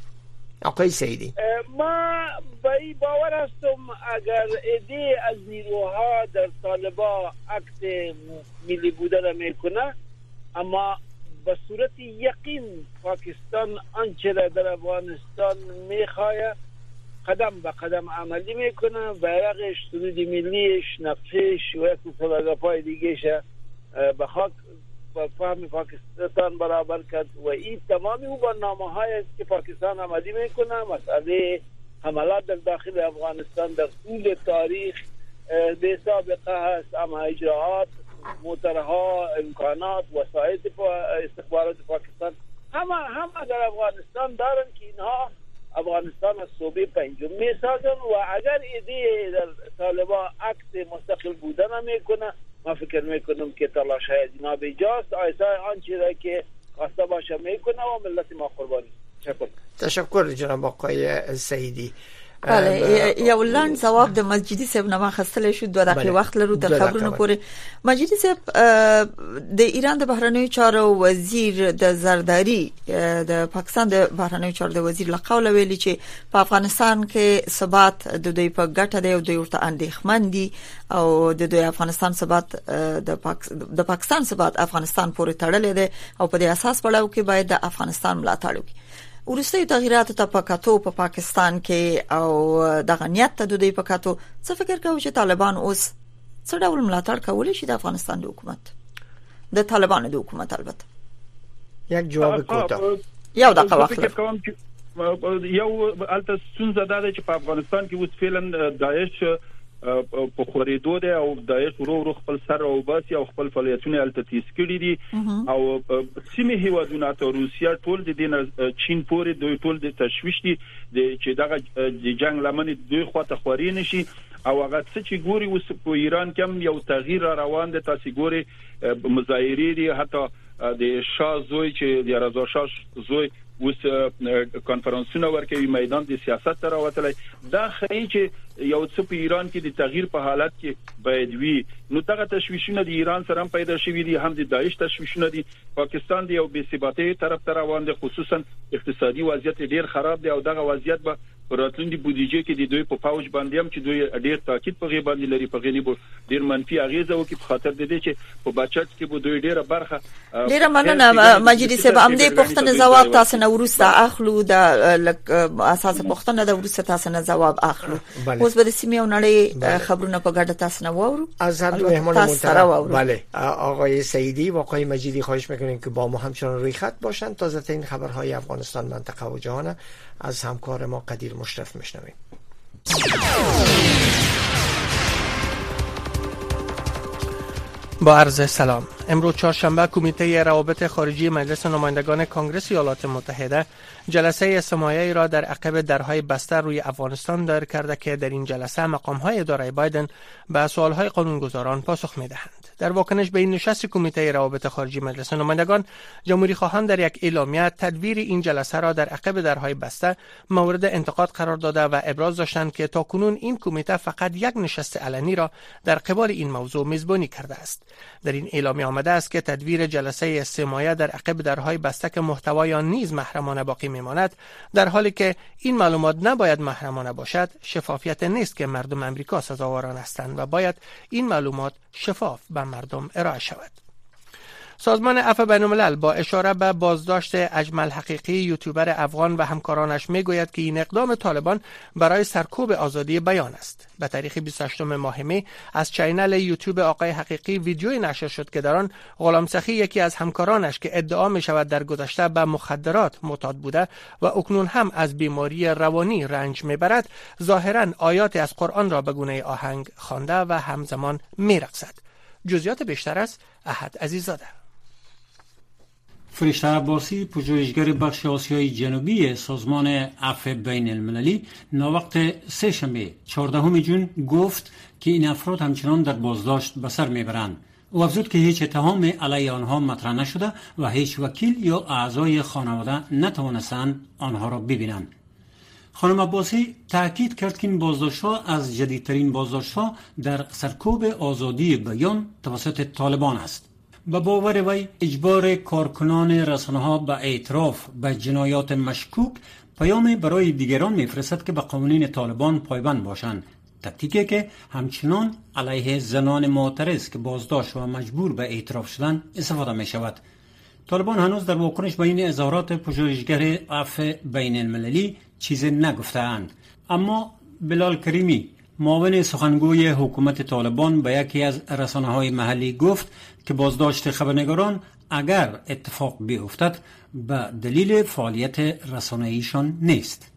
آقای سعیدی ما به این باور هستم اگر ایده از نیروها در طالبان عکس ملی بودن میکنه اما به صورت یقین پاکستان آنچه را در افغانستان میخواه قدم به قدم عملی میکنه بیرقش سرود ملیش نقشش و یک سلاگاپای دیگهش به خاک به فهم پاکستان برابر کرد و این تمامی او برنامه های است که پاکستان عملی میکنه. مسئله حملات در داخل افغانستان در طول تاریخ به سابقه هست اما اجراعات موترها امکانات وسایل استخبارات پاکستان همه همه در افغانستان دارن که اینها افغانستان از صوبه پنجم می سازن و اگر ایده در طالبان عکس مستقل بودن میکنه ما فکر میکنم که تلاش های جناب ایجاست آیسا آنچه را که خواسته باشه میکنه و ملت ما قربانی. تشکر. تشکر جناب آقای سعیدی. بله یو لاند جواب د مجیدی صاحب نه واخستل شو دوه دقیقې وخت لرو د خبرونو پورې. مجیدی صاحب د ایران د بهرنیو چارو وزیر د زرداری د پاکستان د بهرنیو چارو د وزیر لقول ویلي چې په افغانستان کې ثبات د دوی په ګټه دی او دوی ورته اندېښمن دي او د دوی افغانستان ثبات د پاک د پاکستان ثبات افغانستان پورې تړلې ده او په دې اساس پړاو کې باید د افغانستان ملاتړ وکړي. ورسته تغیرات ته پکاتو په پاکستان کې او د غنیت ته د دوی پکاتو څه فکر کوي چې طالبان اوس څه ډول ملاتړ کولی شي د افغانستان د حکومت د طالبانو د حکومت؟ البته یک جواب کوتاه یو دقیقه وخت یو الته څنګه دا چې په افغانستان کې اوس فعلا داعش په خورېدو ده او داعش ورو ورو خپل سر او باسي او خپل فعالیتونه الته تیز کړي دي او سیمه هیوادونه ته روسیا ټول د دین چین پورې دوی ټول د تشويش دي چې دغه د جنگ لمن دوی خواته خوري نشي او هغه څه چې ګوري اوس په ایران کې هم یو تغییر روان دي. تاسو ګوري مظاهرې دي حتی د شاه زوی چې د رضا شاه زوی اوس کانفرنسونه ورکوي میدان د سیاست تر راوتلای دا خی چې یو څه په ایران کې د تغییر په حالت کې باید وي نو دغه تشویشونه د ایران سره هم پیدا شوي دي هم د داعش تشویشونه دي پاکستان دی یو بې ثباتۍ طرف ته روان دي خصوصا اقتصادي وضعیت ډیر خراب دی او دغه وضعیت به راتلونکي بودیجه کې د دوی په فوج باندې هم چې دوی ډیر تاکید په غي باندې لري په غني ډیر منفي اغیزه وکړي په خاطر د دې چې په بچت کې به دوی ډیره برخه ډیره مننه مجلس صاحب هم دې پوښتنه جواب تاسو نه ورسته اخلو د اساس پوښتنه د ورسته تاسو نه جواب اخلو اوس به د سیمې او نړۍ خبرونه په ګډه تاسو نه وورو از هر دو مهمان محترم بله آقای سعیدی و آقای مجیدی خواهش میکنیم که با ما همچنان روی خط باشند تا تازه‌ترین خبرهای افغانستان منطقه و جهان از همکار ما قدیر مشرف میشنویم. با عرض سلام. امروز چهارشنبه کمیته روابط خارجی مجلس نمایندگان کنگره ایالات متحده جلسه استماعی را در عقب درهای بسته روی افغانستان دایر کرده که در این جلسه مقام‌های اداره بایدن به سوال‌های قانونگذاران پاسخ می‌دهند. در واکنش به این نشست کمیته روابط خارجی مجلس نمایندگان، جمهوری خواهان در یک اعلامیه تدویر این جلسه را در عقب درهای بسته مورد انتقاد قرار داده و ابراز داشتند که تاکنون این کمیته فقط یک نشست علنی را در قبال این موضوع میزبانی کرده است. در این اعلامیه آمده است که تدویر جلسه استماعی در عقب درهای بسته که محتوای آن نیز محرمانه باقی میماند، در حالی که این معلومات نباید محرمانه باشد، شفافیت نیست که مردم امریکا سزاواران هستند و باید این معلومات شفاف به مردم ارائه شود. سازمان عفو بین‌الملل با اشاره به بازداشت اجمل حقیقی یوتیوبر افغان و همکارانش میگوید که این اقدام طالبان برای سرکوب آزادی بیان است. به تاریخ بیست و هشتم ماه می از چینل یوتیوب آقای حقیقی ویدیویی نشر شد که در آن غلام سخی یکی از همکارانش که ادعا می شود در گذشته به مخدرات معتاد بوده و اکنون هم از بیماری روانی رنج میبرد، ظاهرا آیات از قرآن را به گونه آهنگ خوانده و همزمان میرقصد. جزئیات بیشتر از احد عزیزاده. فرشته عباسی، پژوهشگر بخش آسیای جنوبی سازمان عفو بین المللی، ناوقت سه‌شنبه چهاردهم ژوئن گفت که این افراد همچنان در بازداشت به سر میبرند. او افزود که هیچ اتهام علیه آنها مطرح نشده و هیچ وکیل یا اعضای خانواده نتوانستند آنها را ببینند. خانم عباسی تاکید کرد که این بازداشت‌ها از جدیدترین بازداشت‌ها در سرکوب آزادی بیان توسط طالبان است. به باور وی اجبار کارکنان رسانه‌ها به اعتراف به جنایات مشکوک پیام برای دیگران می‌فرستد که به قوانین طالبان پایبند باشند، تاکتیکی که همچنان علیه زنان معترض که بازداشت و مجبور به اعتراف شدند استفاده می‌شود. طالبان هنوز در واکنش به این اظهارات پژوهشگر عفو بین المللی چیزی نگفته‌اند، اما بلال کریمی، معاون سخنگوی حکومت طالبان، به یکی از رسانه‌های محلی گفت که بازداشت خبرنگاران اگر اتفاق بیفتد به دلیل فعالیت رسانه‌ایشان نیست.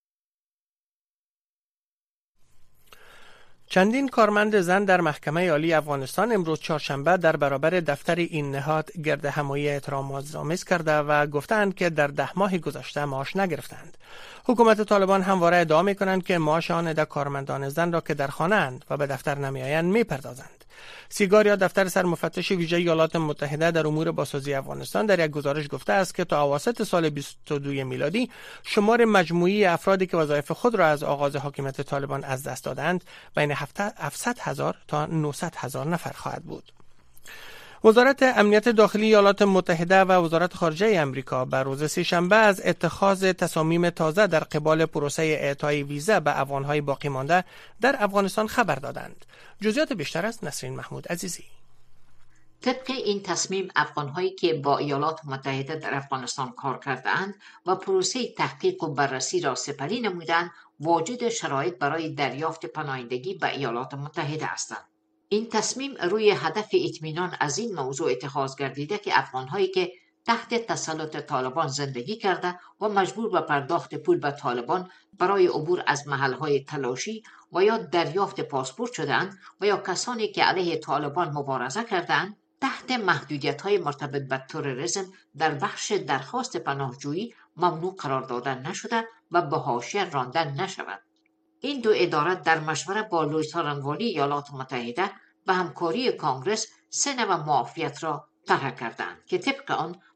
چندین کارمند زن در محکمه عالی افغانستان امروز چهارشنبه در برابر دفتر این نهاد گرد همایی احترام‌آمیز کرده و گفتند که در ده ماه گذشته معاش نگرفتند. حکومت طالبان همواره ادعا می‌کنند که معاش آن عده کارمندان زن را که در خانه اند و به دفتر نمی‌آیند می‌پردازند. سیگاریا دفتر سرمفتش ویژه ایالات متحده در امور بازسازی افغانستان در یک گزارش گفته است که تا اواسط سال بیست و دو میلادی شمار مجموعی افرادی که وظایف خود را از آغاز حاکمیت طالبان از دست دادند بین هفتصد هزار تا نهصد هزار نفر خواهد بود. وزارت امنیت داخلی ایالات متحده و وزارت خارجه امریکا بر روز سه‌شنبه از اتخاذ تصامیم تازه در قبال پروسه اعطای ویزا به افغان‌های باقی مانده در افغانستان خبر دادند. جزئیات بیشتر از نسرین محمود عزیزی. طبق این تصمیم افغان‌هایی که با ایالات متحده در افغانستان کار کرده‌اند و پروسه تحقیق و بررسی را سپری نمودند، واجد شرایط برای دریافت پناهندگی به ایالات متحده هستند. این تصمیم روی هدف اطمینان از این موضوع اتخاذ گردیده که افغان‌هایی که تحت تسلط طالبان زندگی کرده و مجبور به پرداخت پول به طالبان برای عبور از محل‌های تلاشی و یا دریافت پاسپورت شدند و یا کسانی که علیه طالبان مبارزه کردند تحت محدودیت‌های مرتبط به تروریسم در بخش درخواست پناهجویی ممنوع قرار دادن نشده و به حاشیه راندن نشود. این دو اداره در مشوره با لوی څارنوالي ایالات متحده به همکاری کانگرس سه نوع معافیت را طرح کردند که طبق آن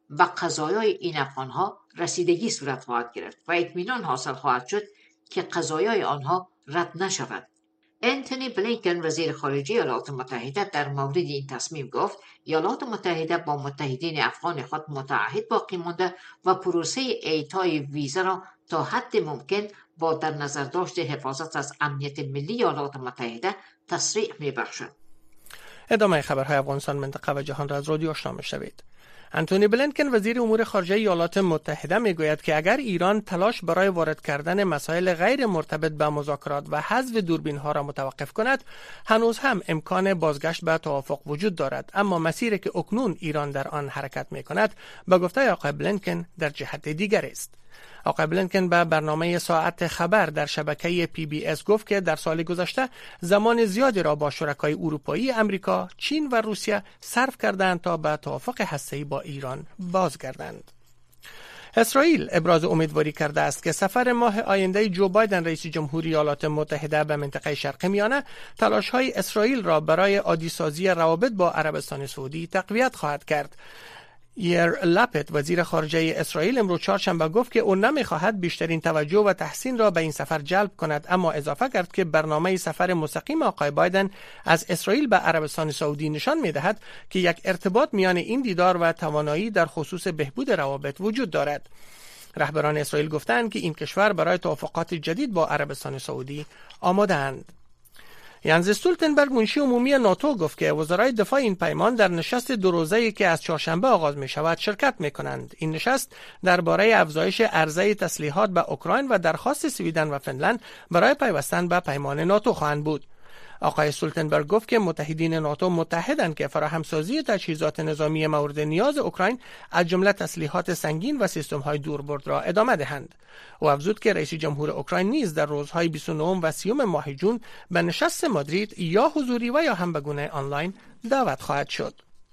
به قضایای این افغانها رسیدگی صورت خواهد گرفت و اطمینان حاصل خواهد شد که قضایای آنها رد نشود. انتونی بلینکن وزیر خارجه ایالات متحده در مورد این تصمیم گفت ایالات متحده با متحدین افغان خود متعهد باقی مانده و پروسه اعطای ویزا را تا حد ممکن با در نظر داشت حفاظت از امنیت ملی ایالات متحده تسریع می‌بخشد. ادامه خبرهای افغانستان، منطقه و جهان را از رادیو آشنا می‌شنوید. انتونی بلینکن وزیر امور خارجه ایالات متحده میگوید که اگر ایران تلاش برای وارد کردن مسائل غیر مرتبط به مذاکرات و حذف دوربین‌ها را متوقف کند، هنوز هم امکان بازگشت به توافق وجود دارد، اما مسیری که اکنون ایران در آن حرکت می‌کند به گفته آقای بلینکن در جهت دیگر است. آقای بلینکن به برنامه ساعت خبر در شبکه پی بی اس گفت که در سال گذشته زمان زیادی را با شرکای اروپایی، امریکا، چین و روسیه صرف کردند تا به توافق هسته‌ای با ایران بازگردند. اسرائیل ابراز امیدواری کرده است که سفر ماه آینده جو بایدن رئیس جمهوری ایالات متحده به منطقه شرق میانه تلاش‌های اسرائیل را برای عادی‌سازی روابط با عربستان سعودی تقویت خواهد کرد. یر لپت وزیر خارجه اسرائیل امروز چهارشنبه گفت که او نمی‌خواهد بیشترین توجه و تحسین را به این سفر جلب کند، اما اضافه کرد که برنامه سفر مستقیم آقای بایدن از اسرائیل به عربستان سعودی نشان می‌دهد که یک ارتباط میان این دیدار و توانایی در خصوص بهبود روابط وجود دارد. رهبران اسرائیل گفتند که این کشور برای توافقات جدید با عربستان سعودی آماده‌اند. ینز استولتنبرگ منشی عمومی ناتو گفت که وزرای دفاع این پیمان در نشست دو روزه‌ای که از چهارشنبه آغاز می شود شرکت می کنند. این نشست درباره افزایش عرضه تسلیحات به اوکراین و درخواست سویدن و فنلند برای پیوستن به پیمان ناتو خواهند بود. آقای استولتنبرگ گفت که متحدین ناتو متحدند که فراهمسازی تجهیزات نظامی مورد نیاز اوکراین از جمله تسلیحات سنگین و سیستم‌های دوربرد را ادامه دهند. او افزود که رئیس جمهور اوکراین نیز در روزهای بیست و نه و سی ماه جون به نشست مادرید یا حضوری و یا هم به گونه آنلاین دعوت خواهد شد.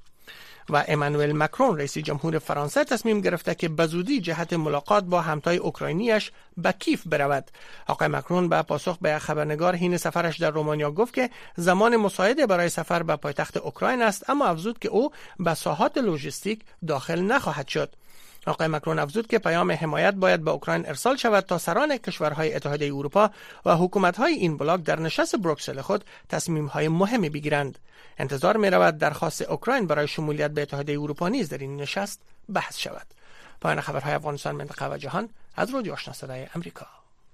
و امانوئل مکرون رئیس جمهور فرانسه تصمیم گرفته که بزودی جهت ملاقات با همتای اوکراینیش به کیف برود. آقای مکرون به پاسخ به خبرنگار حین سفرش در رومانیا گفت که زمان مساعده برای سفر به پایتخت اوکراین است، اما افزود که او به ساحات لوجستیک داخل نخواهد شد. آقای مکرون افزود که پیام حمایت باید به اوکراین ارسال شود تا سران کشورهای اتحادیه اروپا و حکومت‌های این بلاک در نشست بروکسل خود تصمیم‌های مهمی بگیرند. انتظار می‌رود درخواست اوکراین برای شمولیت به اتحادیه اروپا نیز در این نشست بحث شود. پایان خبرهای افغانستان، منطقه و جهان از رادیو آشنا صدای امریکا.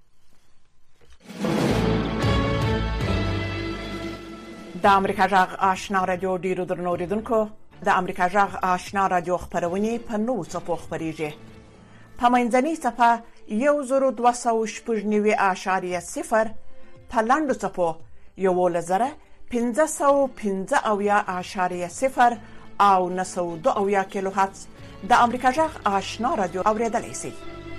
د امریکا جغ آشنا رادیو ډیرو درنو اوریدونکو، د امریکا جغ آشنا رادیو خبرونه په نوو څپو خپریږي. په منځنۍ څپه یو زرو دوه سوه شپږ نوي اعشاریه صفر، په لنډو څپو یولس زره پنځه سوه پنځه اویا اعشاریه صفر او نهه سوه دوه اویا کیلو هرتز د امریکا جغ آشنا رادیو اوریدلای شئ.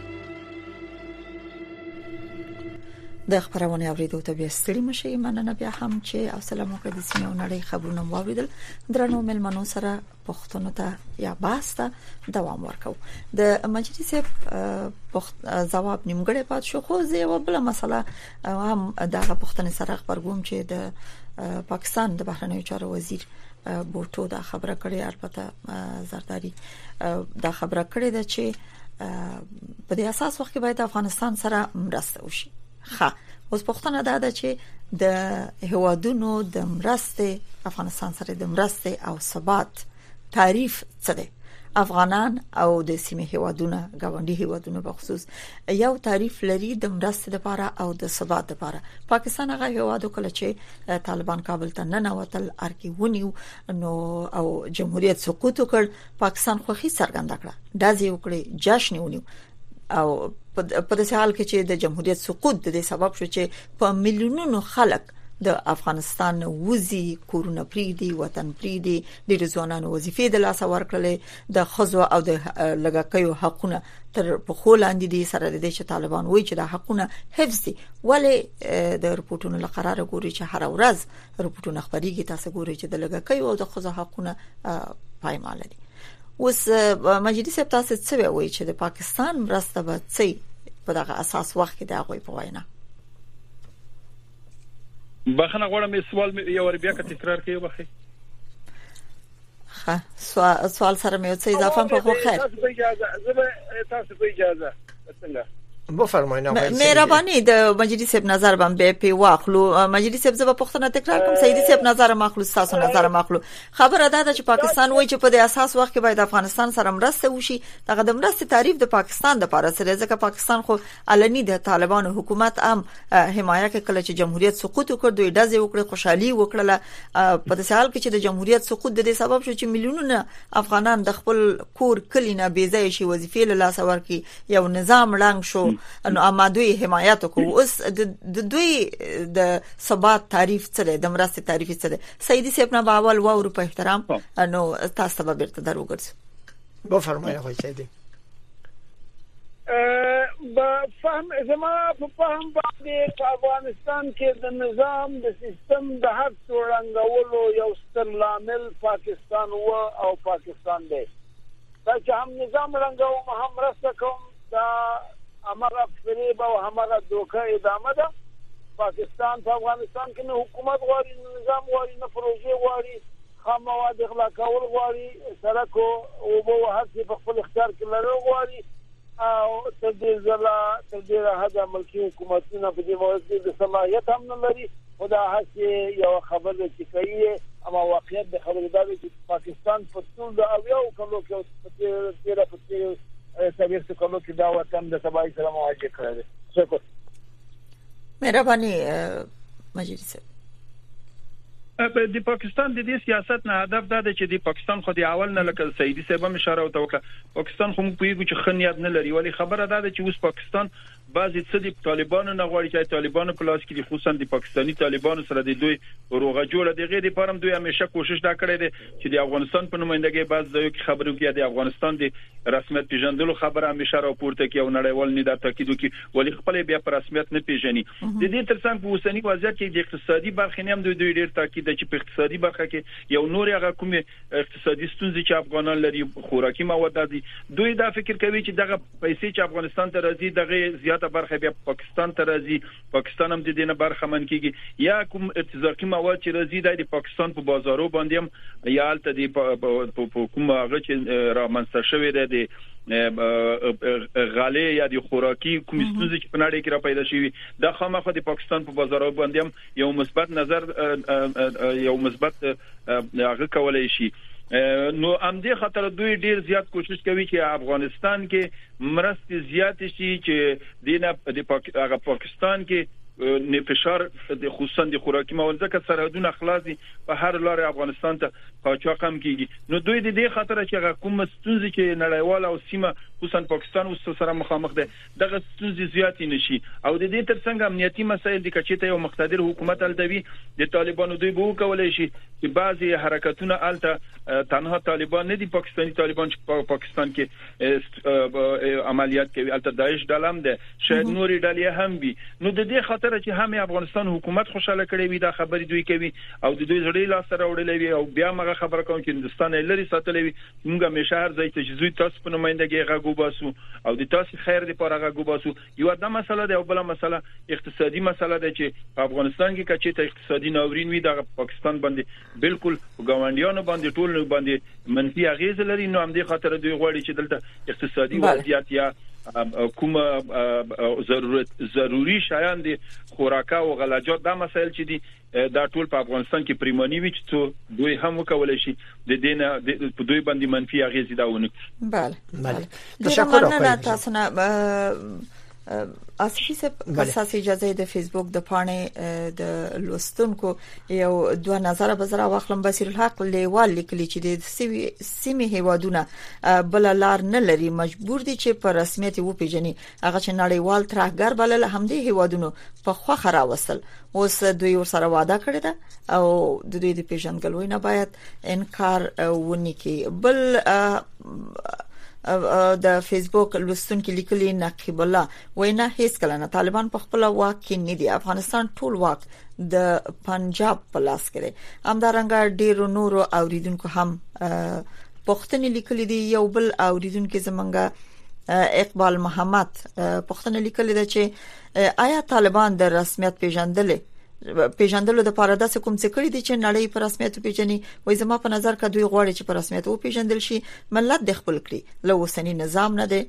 د خبرونه اوریدو ته بیا ستړي مشي. مننه بیا هم چې حوصله مو کړې د سیمې او نړۍ خبرونه واوریدل. درنو ملمنو سره پښتنو ته یا باسته دوام ورکو. د مجلس پښت جواب نیمګړی پات شو، خو زه یو بل مسله هم دغه پښتنې سره خبرګوم چې د پاکستان د بهرنیو چارو وزیر بوټو دا خبره کړې، البته زرداری دا خبره کړې ده چې په دې اساس وخت کې باید افغانستان سره مرسته وشي. ښه، اوس پوښتنه دا ده چې د هوادونو د مرستې افغانستان سره د مرستې او ثبات تعریف څه دی؟ افغانان او د سیمې هوادونه گاونډي هوادونه په خصوص یو تعریف لري د مرستې لپاره او د ثبات لپاره. پاکستان هغه هوادو کله چې طالبان کابل ته ننوتل ارکی ونیو نو او جمهوریت سقوط وکړ، پاکستان خوښي څرګنده کړه، دازې وکړي، جشن ونیو او په داسې حال کې چې د جمهوریت سقوط د دې سبب شو چې په میلیونونو خلک د افغانستان وزي، کورونه پریدي، وطن پریدي، ډېر ځوانانو وظیفې د لاس ورکړلې، د خزو او د لګکیو حقونه تر پخو لاندې دي، سره د دې چې طالبان وایي چې د حقونه حفظ دي. ولې د رپورټونو لقرار ګوري چې هر ورځ رپورټونه خبريږي، تاسو ګوري چې د لګکیو او د خزو حقونه پایمال دي. اوس مجلس تاسو څه وایي چې د پاکستان مرسته به څه په دغه اساس وخت کې دا غوي په وینا؟ بخنه غواړم سوال یو ور بیا که تکرار کړئ وخی. ها سوال سره مې څه اضافه په خو خیر تاسو په اجازه زه تاسو په اجازه څنګه بفرمایئ. مهرباني د مجلس صاحب نظر باندې په واخلو. مجلس صاحب زه په پښتنه تکرار کوم سیدی صاحب نظر ماخلو تاسو نظر ماخلو. خبره ده چې پاکستان وایي چې په دې اساس وخت کې باید افغانستان سره مرسته وشي. دغه د مرستې تعریف د پاکستان د لپاره سره ځکه پاکستان خو علني د طالبانو حکومت هم حمایه کوي. کله چې جمهوریت سقوط وکړ دوی ډزې وکړه خوشحالي وکړه. په دې حال کې چې د جمهوریت سقوط د دې سبب شو چې میلیونونه افغانان د خپل کور کلی نه بې ځای شي وظیفې له لاس ورکړي. یو نظام ړنګ شو نو امادوی حمایت کو. اوس د دوی د ثبات تعریف څه دی، د مرستې تعریف څه دی؟ سیدی صاحب نه باول و او په احترام نو تاسو به بیرته دروګرځ. بفرمایئ خو سیدی. ا فهم زما په فهم باندې په افغانستان کې د نظام د سیستم د هر څورنګولو یو ستر لامل پاکستان و او پاکستان دی. دا چې هم نظام رنګو هم رسته کوم دا हमारा फरेब और हमारा धोखा इदामा था. पाकिस्तान था अफगानिस्तान के न हुकूमत वाली निजाम वाली न प्रोजे वाली खाम मवाद इखलाकाउल वाली सड़क वो वो हद से बखल इख्तियार के लड़ो वाली तब्दील जला तब्दील हदा मल्की हुकूमत न बदी मौजूद सलाहियत हम न लड़ी खुदा हद से या खबर की कही है अमा वाकईत ब खबरदारी कि पाकिस्तान पतूल अविया कलो के तेरा पत्ते सबसे से कलो की दावत हम द सबाई सलाम वाजे करे. शुक्र مهرباني مجید صاحب. د پاکستان د دې سیاست نه هدف دا دی چې د پاکستان خو د اول نه لکه سیدی صاحب هم اشاره وکړه پاکستان خو موږ پیګو چې خنیت نه لري ولی خبره دا ده چې اوس پاکستان بعضی څه د طالبانو نه غواړي چې طالبانو په لاس کې خصوصا د پاکستانی طالبانو سره د دوی روغه جوړه د غیر لپاره دوی همیشه کوشش دا کړی دی چې د افغانستان په نمائندګۍ بعض ځایو کې خبرو کې د افغانستان د رسمیت پیژندلو خبره همیشه راپورته کوي او نړیوال نه دا تاکید کوي ولی خپل بیا په رسمیت نه پیژني. د دې ترڅنګ په اوسنی وضعیت کې د اقتصادي برخې هم دوی ډیر تاکید چې په اقتصادي برخه کې یو نور هغه کوم اقتصادي ستونزې چې افغانان لري خوراکي مواد دي دوی دا فکر کوي چې دغه پیسې چې افغانستان ته راځي دغه زیاته برخه بیا پاکستان ته راځي پاکستان هم د دې نه برخه من کیږي یا کوم ارتزاقي مواد چې راځي د پاکستان په بازارو باندې هم یا الته د کوم هغه چې را منځته شوی دی د غالي یا د خوراکي کوم ستونزې چې په نړۍ کې را پیدا شوي دا خامخا د پاکستان په بازارو باندې هم یو مثبت نظر یو مثبت هغه کولای شي. نو ام دې خاطر دوی ډیر زیات کوشش کوي چې افغانستان کې مرستې زیات شي چې دینه د پاکستان کې نه فشار د خصوصا د خوراکي مواد ځکه سرحدونه خلاصي په هر لار افغانستان ته قاچاق هم کیږي. نو دوی د دې خاطر چې کوم ستونزې چې نړیوال او سیمه خصوصا پاکستان او سره مخامخ ده دغه ستونزې زیات نشي او د دې ترڅنګ امنیتي مسایل د کچته یو مقتدر حکومت الدوی د طالبانو دوی به کولای شي چې بعضي حرکتونه الته تنها طالبان نه دي پاکستانی طالبان چې په پاکستان کې عملیات کوي الته داعش ډلم ده شاید نوري ډلې هم وي. نو د دې خاطر چې هم افغانستان حکومت خوشاله کړي وي دا خبرې دوی کوي او د دوی زړې لاس سره وړلې وي او بیا موږ خبره کوم چې هندستان لري ساتلې وي موږ همیشه هر ځای ته چې زوی تاسو په نمائندګۍ غوږ باسو او د تاسو خیر لپاره غوږ باسو. یو دا مسله ده او بل مسله اقتصادي مسله ده چې افغانستان کې کچې ته اقتصادي ناورین وي د پاکستان باندې بالکل ګاونډیانو باندې ټول باندې منفي اغیز لري. نو هم دې خاطر دوی غواړي چې دلته اقتصادي وضعیت یا کوم ضرورت ضروری شایان دي خوراکه او غلاجات دا مسایل چې دي دا ټول په افغانستان کې پریمانی وي چې دوی هم وکولای شي د دینه په دوی باندې منفي اغیز دا ونه. بله بله تشکر نه تاسو نه اصلي څه اساس اجازه د فیسبوک د پاڼې د لوستونکو یو دوه نظر به زرا واخلم. بصیر الحق لیوال لیکلی چې د سیمه هیوادونه بل لار نه لري مجبور دي چې په رسمیت وو پیژني هغه چې نړیوال ترهګر بلل همدې هیوادونو په خوخه راوصل اوس دوی ور سره وعده کړی ده او د دوی د پیژنګلوي نه باید انکار ونی کی. بل د فیسبوک لوستونکو لیکلي نقیب الله وینا هیڅ کله نه طالبان په خپل واک کې نه دي افغانستان ټول واک د پنجاب په لاس کې دی. همدارنګه ډیرو نورو اوریدونکو هم پښتني لیکلي دي. یو بل اوریدونکو زمونږه اقبال محمد پښتني لیکلي ده چې آیا طالبان د رسمیت پیژندل پیژندلو د لپاره داسې کوم څه کړی دي چې نړۍ په رسمیت پیژني؟ وای زما په نظر کا دوی غواړي چې په رسمیت او پیژندل شي، ملت د خپل کړی له اوسنی نظام نه دی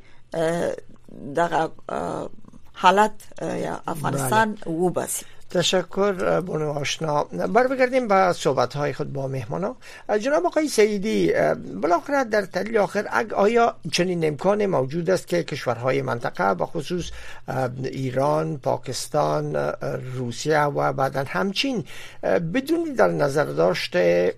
دغه حالت یا افغانستان وباسي. تشکر بانو آشنا. بر بگردیم به صحبت‌های خود با مهمانا. جناب آقای سعیدی، بالاخره در تحلیل آخر آیا چنین امکان موجود است که کشورهای منطقه به خصوص ایران، پاکستان، روسیه و بعداً همچین بدون در نظر داشت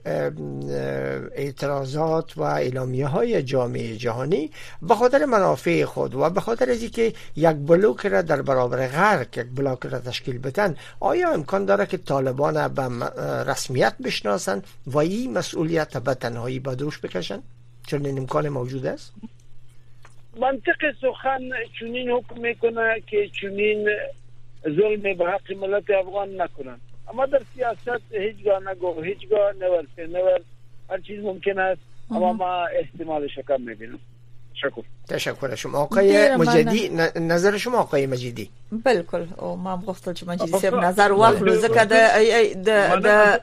اعتراضات و اعلامیه‌های جامعه جهانی به خاطر منافع خود و به خاطر از اینکه یک بلوک را در برابر غرب یک بلوک را تشکیل بدن، آیا امکان داره که طالبان به رسمیت بشناسن و این مسئولیت به تنهایی به دوش بکشن؟ چنین امکان موجود است؟ منطق سخن چنین حکم میکنه که چنین ظلم به حق ملت افغان نکنن، اما در سیاست هیچگاه نگو هیچگاه نور سه نور هر چیز ممکن است، اما ما احتمال شکم میبینم. شکر. تشکر شما آقای مجیدی. نظر شما آقای مجیدی؟ بالکل. او ما غوښتل چې مجیدی صاحب نظر واخلو ځکه د د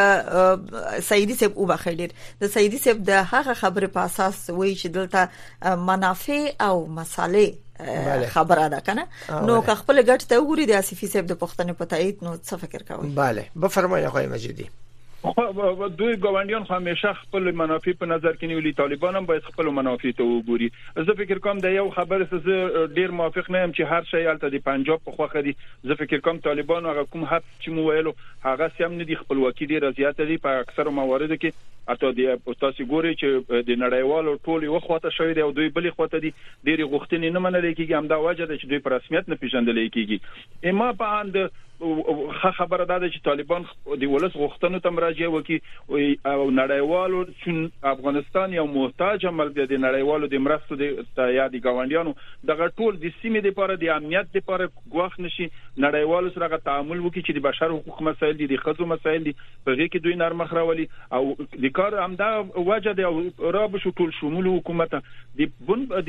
د سعیدی صاحب او بخیر د سعیدی صاحب د هغه خبره په اساس وایي چې دلته منافع او مصالح خبره ده کنه، نو که خپل ګټ ته وګوري د اسفی صاحب د پښتنې په تایید نو څه فکر کوي؟ بله بفرمایئ آقای مجیدی. دوی ګاونډیان همیشه خپل منافع په نظر کې نیولي، طالبان هم باید خپل منافع ته وګوري. زه فکر کوم د یو خبره څه ډیر موافق نه یم چې هر شی الته د پنجاب په خوخه دي. زه فکر کوم طالبان هغه کوم حق چې مو ویلو هغه سم نه دي، خپلواکي ډیره زیاته دي په اکثر مواردو کې. اته د تاسو ګوري چې د نړیوالو ټول یو خواته شوی دی او دوی بلې خواته دي، ډیری غوښتنې نه منل کېږي. هم دا وجه ده چې دوی په رسمیت نه پیژندل کېږي. اما په اند خبره ده چې طالبان د ولس غوښتنو ته مراجعه وکړي او نړیوالو چې افغانستان یو محتاج ملک دی، د نړیوالو د مرستو د یا د ګاونډیانو دغه ټول د سیمې لپاره د امنیت لپاره غوښ نشي، نړیوالو سره تعامل وکړي چې د بشر حقوق مسایل دي، د ښځو مسایل دي، په دې کې دوی نرمخ راولي او د کار همدا وجه دی او را به ټول شمول حکومت د بن د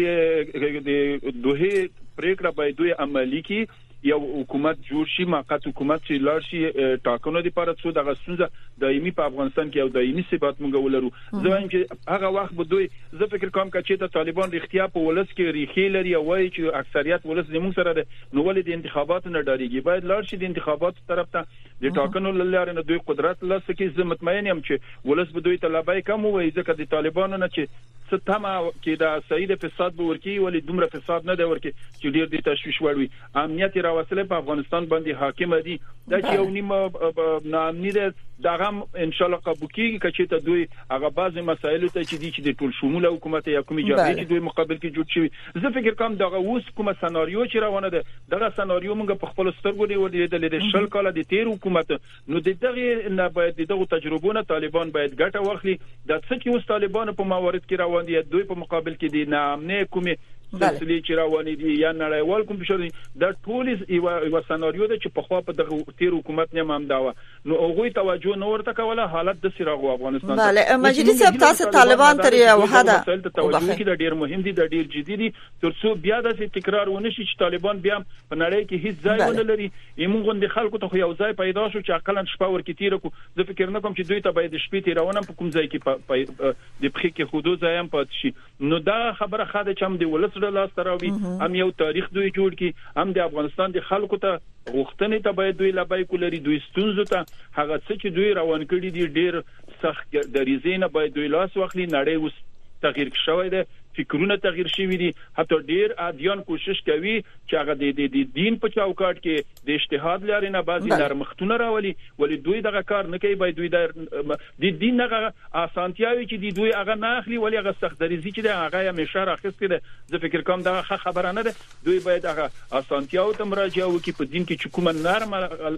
دوه پریکړه باید دوی عملی کی یو حکومت جوړ شي، موقت حکومت چې لار شي ټاکنو لپاره څو دغه ستونزه دایمي په افغانستان کې او دایمي ثبات مونږ ولرو. زه وایم چې هغه وخت به دوی زه فکر کوم چې د طالبان اختیار په ولس کې ریخي لري او وایي چې اکثریت ولس زموږ سره ده، نو ولې د انتخاباتو نه ډاریږي؟ باید لار شي د انتخاباتو طرف ته د ټاکنو لاره نه دوی قدرت لاسه کې. زه مطمئن یم چې ولس به دوی طلبای کم وایي ځکه د طالبانو نه چې ستما کې دا سید فساد به ورکی ولی دومره فساد نه دی ورکی چې ډیر د تشویش وړوي. امنیت راوصله په افغانستان باندې حاکم دي، دا چې یو نیمه نامنی ده دغه ان شاء الله قبوکی چې ته دوی هغه بعضی مسایل ته چې دي چې د ټول شموله حکومت یا کومي جبهه چې دوی مقابل کې جوړ شي. زه فکر کوم دغه اوس کومه سناریو چې روانه ده دغه سناریو موږ په خپل سترګو دی ولیدل د شل کال د تیر حکومت، نو د دغه نه باید دغه تجربونه طالبان باید ګټه واخلي. د څه چې اوس طالبان په موارد کې روان دي دوی په مقابل کې دي نامنه کومه سلسله چې روانې دي یا نړیوال کوم فشار دي، دا ټول یو سناریو ده چې په خوا په دغه تیر حکومت نه هم داوه، نو هغه توجه نور ورته کوله حالت د سراغ افغانستان. بله مجلس صاحب تاسو طالبان تر یو حدا توجه کې ډیر مهم دي، د ډیر جدي دي، ترڅو بیا د تکرار ونه شي چې طالبان بیا په نړۍ کې هیڅ ځای ونه لري. موږ غوندي خلکو ته خو یو ځای پیدا شو چې عقلن شپه ورکې تیر کو. زه فکر نه کوم چې دوی ته باید شپې تیرونه په کوم ځای کې د بخې کې حدود ځای هم پات شي. نو دا خبره خاطر چې هم دی ولس لاس تراوي، هم یو تاریخ دوی جوړ کی، هم د افغانستان د خلکو ته غوښتنې ته باید دوی لبای کولري، دوی ستونزو ته هغه څه چې دوی روان کړي دي ډیر سخت دریزې نه باید دوی لاس واخلي. نړۍ اوس تغییر شوی دی، فکرونه تغییر شوی دي، حتی ډیر ادیان کوشش کوي چې هغه د دین په چوکاټ کې د اجتهاد لري نه بعضی نرمختونه راولي، ولی دوی دغه کار نه کوي. باید دوی د دین هغه اسانتیاوي چې دوی هغه نه اخلي، ولی هغه سخت دریزي چې هغه همیشه راخسته ده. زه فکر کوم دا خبره نه ده، دوی باید هغه اسانتیاو ته مراجعه وکړي، په دین کې چې کومه نرم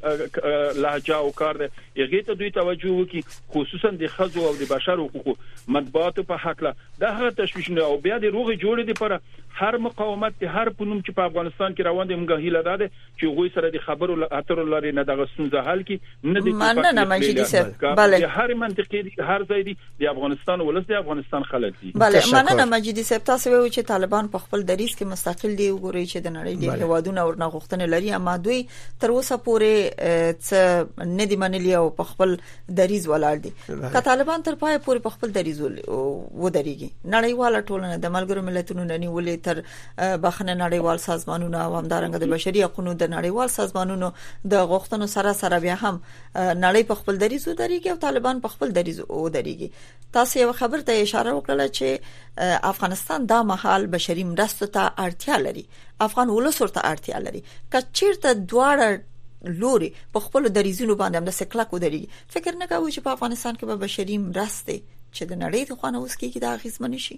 لهجه او کار ده هغه ته دوی توجه وکړي، خصوصا د ښځو او د بشر حقوقو مطبوعاتو په حق له دا هغه تشویش نه او بیا د روغ جوړې دي پر هر مقاومت د هر پونم چې په افغانستان کې روان دي موږ هیله ده چې غوي سره د خبرو اترو لري نه دغه ستونزه حل کی نه د مننه مجیدي صاحب بله هر منطقي هر ځای دي د افغانستان ولس د افغانستان خلک دي بله مننه مجیدي صاحب تاسو وایو چې طالبان په خپل دریس کې مستقل دي وګورئ چې د نړۍ د هوادونو ورنه غوښتنه لري اما دوی تر اوسه پورې څه نه دی منلي او په خپل دریز ولاړ دي که طالبان تر پای پورې په خپل دریز ودرېږي نړیواله ټولنه د ملګرو ملتونو ننیولې تر بخنه نړیوال سازمانونو او همدارنګه د بشري حقوقو د نړیوال سازمانونو د غوښتنو سره سره بیا هم نړۍ په خپل دریز ودرېږي او طالبان په خپل دریز ودرېږي تاسو یو خبر ته اشاره وکړه چې افغانستان دا مهال بشري مرستو ته اړتیا لري افغان ولس ورته اړتیا لري که چیرته دواړه لوري په خپل دریزونو باندې هم د سکلک ودرېږي فکر نه کوي چې په افغانستان کې به بشري مرستې چې د نړۍ ته خوانه اوس کېږي دا غیزمن شي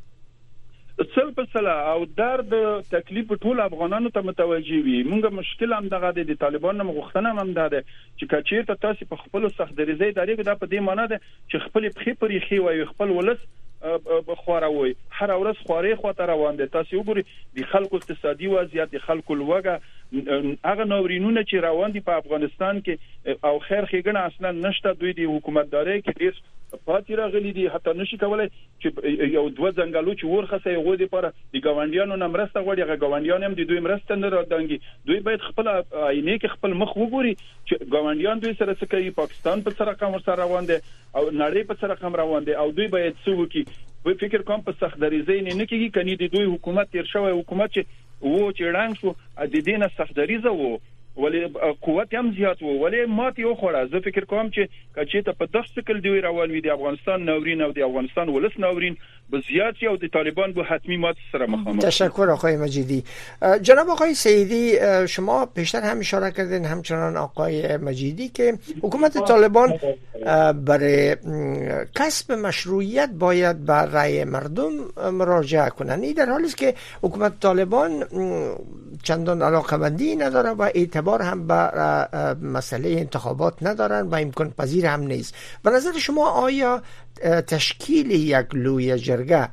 سل په سل او درد تکلیف ټول افغانانو ته متوجي وي مونږه مشکل هم دغه د طالبانو مغختنه هم ده چې کچیر ته تاسو په خپل سخت درېزي دریګه د په دې معنی ده چې خپل پخې پرې خي وي خپل ولس بخوروي هر ورځ خوري خو روان دي تاسو وګورئ د خلکو اقتصادي وضعیت د خلکو لوګه هغه نورینونه چې روان دي په افغانستان کې او خیر خېګنه اصلا نشته دوی د حکومتداري کې ډیر پاتې راغلي دي حتی نشي کولای چې یو دوه ځنګلو چې ورخصه یو غوډي پر د ګاونډیانو نمرسته غوډي هغه ګاونډیان هم د دوی مرسته نه راځي دوی باید خپل عینې کې خپل مخ وګوري چې ګاونډیان دوی سره څه کوي پاکستان په سره کوم سره روان دي او نړۍ په سره کوم روان دي او دوی باید څه وکړي په فکر کوم په سخت دریزي نه کېږي کني د دوی حکومت تیر شوی حکومت چې وو چې رنګ شو د دینه سخت دریزه وو ولې قوت هم زیات وو ولې مات یو خوړه زه فکر کوم چې کچې ته په دغه شکل دی روان وي د افغانستان نورین او د افغانستان ولس نورین به زیات او د طالبان به حتمی مات سره مخامخ. تشکر آقای مجیدی. جناب آقای سیدی شما پیشتر هم اشاره کردین همچنان آقای مجیدی که حکومت طالبان برای کسب مشروعیت باید به رأی مردم مراجعه کنند. این در حالی است که حکومت طالبان چندان علاقمندی نداره و اعتبار هم به مسئله انتخابات ندارن و امکان پذیر هم نیست. به نظر شما آیا تشکیل یک لوی جرگه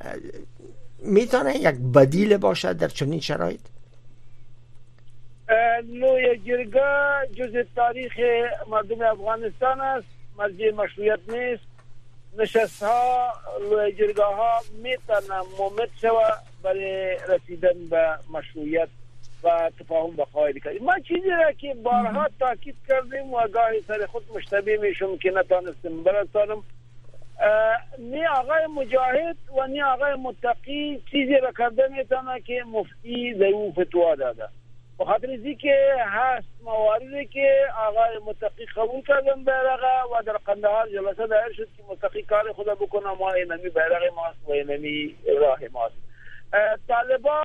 میتونه یک بدیل باشد در چنین شرایط؟ لوی جرگه جزء تاریخ مردم افغانستان است، مرجع مشروعیت نیست. نشست ها لوی جرگه ها میتونه مومد شود برای رسیدن به مشروعیت و تفاهم با قواعد کاری. ما چیزی را که بارها تاکید کردیم و گاهی سر خود مشتبه میشم که نتانستم برسانم، نی آقای مجاهد و نی آقای متقی چیزی را کرده میتونه که مفتی ضرور فتوا داده. بخاطر ازی که هست مواردی که آقای متقی قبول کردن بیرقه و در قندهار جلسه دایر شد که متقی کار خدا بکنه ما اینمی بیرق ماست و اینمی راه ماست. طالبان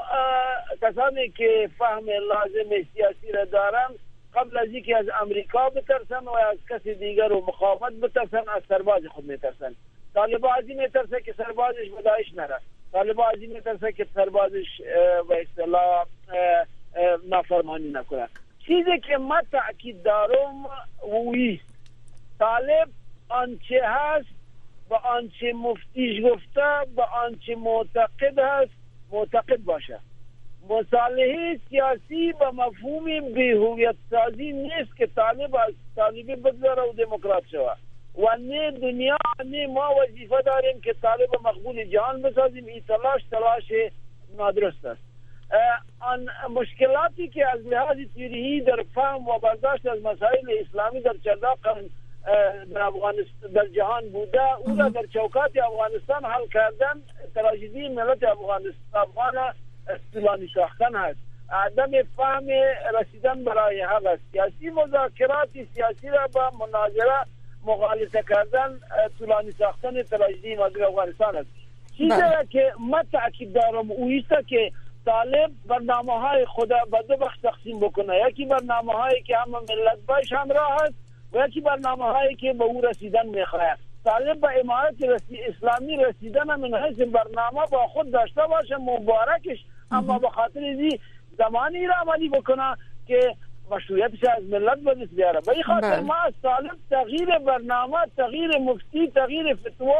کسانی که فهم لازم سیاسی را دارن قبل از اینکه از امریکا بترسن و از کسی دیگر و مقاومت بترسن از سرباز خود میترسن. طالبان از این میترسه که سربازش به داعش نره. طالبان از این میترسه که سربازش به اصطلاح نافرمانی نکنه. چیزی که ما تاکید دارم ویست طالب آنچه هست با آنچه مفتیش گفته با آنچه معتقد هست معتقد باشه. مصالحه سیاسی به مفهوم بی‌هویت سازی نیست که طالب از طالبی بدلره و دموکرات شود و نه دنیا نه ما وظیفه داریم که طالب مقبول جهان بسازیم. این تلاش تلاش نادرست است. آن مشکلاتی که از لحاظ تاریخی در فهم و برداشت از مسائل اسلامی در چهارده قرن در افغانستان در جهان بوده او را در چوکات افغانستان حل کردن تراژدی ملت افغانستان افغان طولانی ساختن هست. عدم فهم رسیدن برای حق سیاسی مذاکرات سیاسی را با مناظره مغالطه کردن طولانی ساختن تراژدی ملت افغانستان است. چیزی را که ما تاکید دارم اویست که طالب برنامه های خدا به دو بخش تقسیم بکنه. یکی برنامه هایی که همه ملت باش همراه است و یکی برنامه هایی که به او رسیدن میخواه. طالب به امارت رسی اسلامی رسیدن من حیث برنامه با خود داشته باشه مبارکش، اما به خاطر ازی زمانی را عملی بکنه که مشروعیتش از ملت به دست بیاره. به این خاطر ما از طالب تغییر برنامه، تغییر مفتی، تغییر فتوا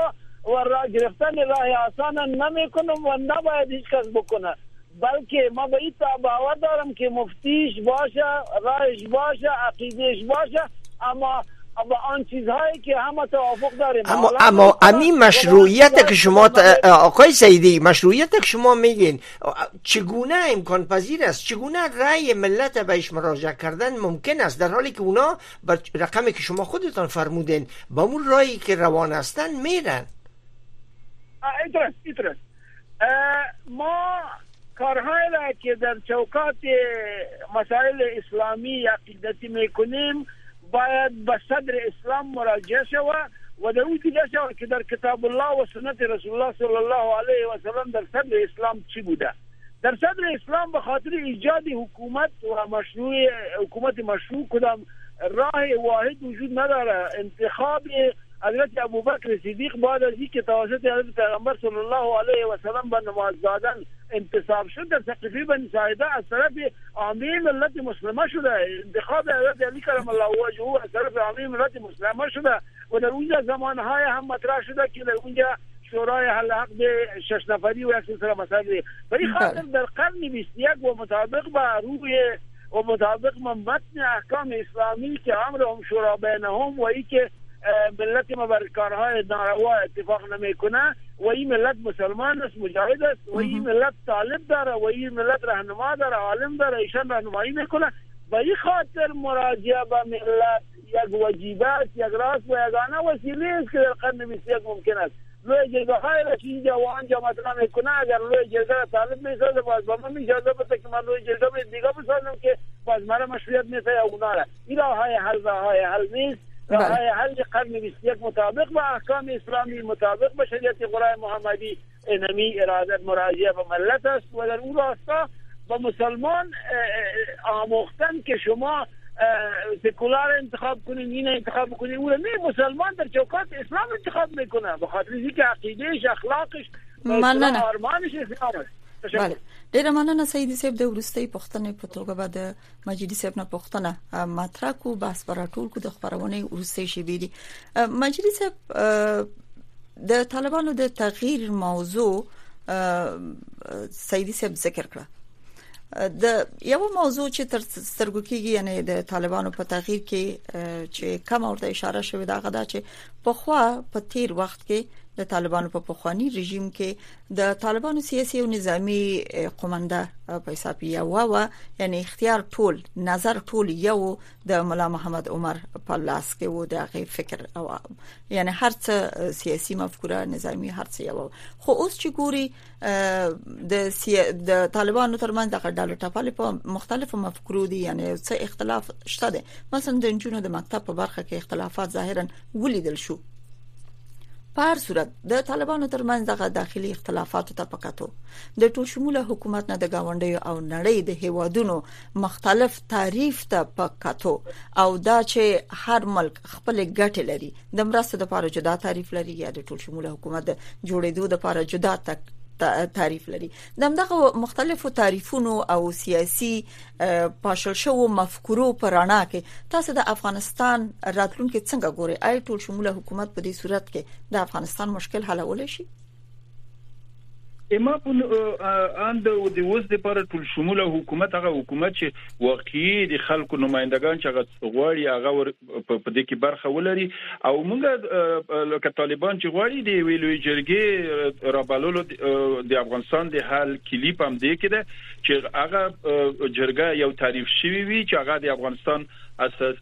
و راه گرفتن راه آسان نمیکنم و نباید هیچ کس بکنه، بلکه ما به این باور دارم که مفتیش باشه، راهش باشه، عقیدهش باشه، اما اما آن چیزهایی که همه توافق داریم. اما اما همین مشروعیت که شما آقای سیدی، مشروعیت که شما میگین چگونه امکان پذیر است؟ چگونه رأی ملت بهش مراجعه کردن ممکن است در حالی که اونا بر رقمی که شما خودتان فرمودین با اون راهی که روان هستن میرن؟ اینطور اینطور ما کارهایی را که در چوکات مسائل اسلامی عقیدتی میکنیم باید به صدر اسلام مراجعه شود و در اون دیده شود که در کتاب الله و سنت رسول الله صلی الله علیه و سلم در صدر اسلام چی بوده. در صدر اسلام به خاطر ایجاد حکومت و مشروع حکومت مشروع کدام راه واحد وجود نداره. انتخاب حضرت ابوبکر صدیق بعد از اینکه توسط حضرت پیغمبر صلی الله علیه و سلم به نماز دادن انتصاب شد در سقیفه بنی ساعده از طرف عامه ملت مسلمه شده. انتخاب حضرت علی کرم الله وجهه از طرف عامه ملت مسلمه شده و در اونجا زمانهای هم مطرح شده که در اونجا شورای حل عقد شش نفری و یک سلسله مسائل. برای خاطر در قرن بیست و یک و مطابق با روی و مطابق با متن احکام اسلامی که امرهم شورا بینهم و ای که ملت ما بر کارهای ناروا اتفاق نمیکنه و این ملت مسلمان است، مجاهد است و این ملت طالب داره و این ملت رهنما داره، عالم داره، ایشان راهنمایی میکنه. به این خاطر مراجعه به ملت یک واجبه است، یک راست و یگانه وسیله است که در قرن بیست و یک ممکن است. لوی جرگه های را که اینجا و آنجا مطرح میکنه اگر لوی جرگه را طالب میسازه باز با من اجازه بده که من لوی جرگه دیگه بسازم که باز مرا مشروعیت میسه یا اونا را. این راه های حل راه های حل نیست. راه های حل قرن بیست و یک مطابق با احکام اسلامی، مطابق با شریعت قرآن محمدی انمی ارادت مراجعه به ملت است و در اون راستا با مسلمان آموختن که شما سکولار انتخاب کنین، این انتخاب کنین، اون نه، مسلمان در چوکات اسلام انتخاب میکنه به خاطر اینکه عقیدهش، اخلاقش، آرمانش اسلام است. بله، ډیره مننه سیدی صاحب. د ورستۍ پښتنې په توګه به د مجیدي صاحب نه پښتنه مطرح کو بس پر ټول کو د خبرونه ورستۍ شي بيدي. مجیدي صاحب د طالبانو د تغییر موضوع سیدی صاحب ذکر کړه. د یو موضوع چې تر سترګو کېږي یعنی د طالبانو په تغییر کې چې کوم ورته اشاره شوې دا غدا چې په خوا په تیر وخت کې د طالبانو په پخوانی رژیم کې د طالبانو سیاسي او نظامی قومنده په حساب یو و یعنی اختیار ټول نظر ټول یو د مولا محمد عمر په لاس کې و د هغه فکر او یعنی هر څه سیاسي مفکوره نظامی هر څه یو. خو اوس چې ګوري د د طالبانو ترمنځ د ډالو ټاپل په مختلفو مفکورو دي یعنی څه اختلاف شته دي. مثلا د جنونو د مکتب په برخه کې اختلافات ظاهرا ولیدل شو. په هر صورت د طالبانو ترمنځ دغه داخلي اختلافاتو ته پکاتو د ټول شموله حکومت نه د گاونډي او نړۍ د هیوادونو مختلف تعریف ته پکاتو او دا چې هر ملک خپل ګټه لري د مرسته لپاره جدا تعریف لري یا د ټول شموله حکومت د جوړېدو لپاره جدا تک تعریف لري. دغه مختلفو تعریفونو او سیاسي پاشل شو مفکورو پرانا کې تاسو د افغانستان راتلونکي څنګه ګوري؟ آی ټول شموله حکومت په دې صورت کې د افغانستان مشکل حلول شي؟ اما په اند او د وز د پر ټول شموله حکومت هغه حکومت چې واقعي د خلکو نمائندگان چې هغه غواړي هغه په دې کې برخه ولري او موږ لکه طالبان چې غواړي د ویلوي جرګې رابلولو د افغانستان د حل کلیپ هم دی کې ده چې هغه جرګه یو تعریف شوی وي چې هغه د افغانستان اساس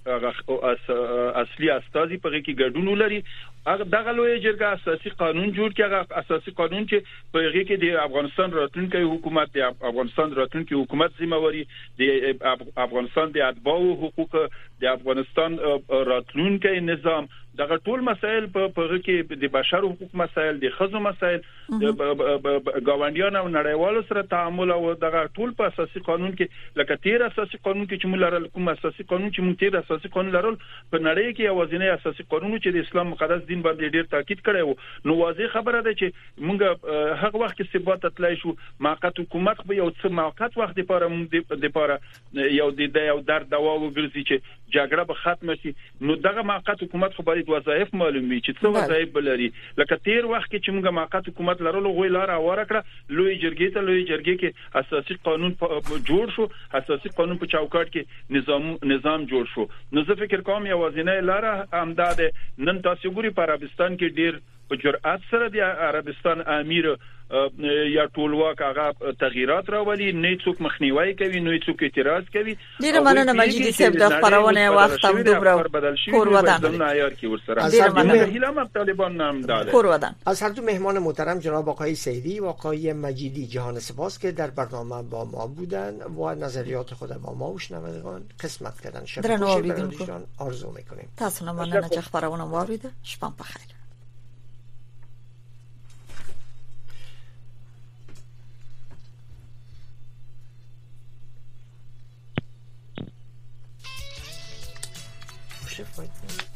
اصلي استازي په کې ګډون ولري. هغه دغه لوی جرګه اساسي قانون جوړ کړي. هغه اساسي قانون چې په کې د افغانستان راتلونکي حکومت د افغانستان راتلونکي حکومت ذمہواری د افغانستان د اتباعو حقوق د افغانستان راتلونکي نظام دغه ټول مسائل په په کې د بشر حقوق مسائل د خزو مسائل د گاونډیانو او نړیوالو سره تعامل او دغه ټول په اساسي قانون کې لکه تیر اساسي قانون کې چې موږ لرل کوم اساسي قانون چې موږ تیر اساسي قانون لرل په نړۍ کې اوازینه اساسي قانون چې د اسلام مقدس موازین باندې ډیر تاکید کړی وو نو واضح خبره ده چې موږ هغه وخت کې ثبات تلای شو موقت حکومت به یو څه موقت وخت لپاره موږ د لپاره یو د یو در دوا وګرځي چې جګړه به ختم شي نو دغه موقت حکومت خو باید وظایف معلوم وي چې څه وظایف بلري لکه تیر وخت کې چې موږ موقت حکومت لرلو غوي لار اوره کړه لوی جرګې ته لوی جرګې کې اساسي قانون جوړ شو اساسي قانون په چوکاټ کې نظام نظام جوړ شو نو زه فکر کوم یوازینی لار همداده نن تاسو ګوري په عربستان کې ډیر په جرأت سره د عربستان امیر یا ټولواک هغه تغیرات راولي نه څوک مخنیوي کوي نه څوک اعتراض کوي ډیر مننه مجیدي صاحب د خبرونه وخت هم دوبره کور ودان معیار کې ورسره ډیر مننه هیله طالبان نام داده کور ودان از هر دو مهمان محترم جناب آقای سیدی و آقای مجیدی جهان سپاس که در برنامه با ما بودن و نظریات خود با ما و شنوندگان قسمت کردن شب خوشی برایشان آرزو میکنیم تاسو نه مننه چې خبرونه واوریده شپه بخیر shift right there.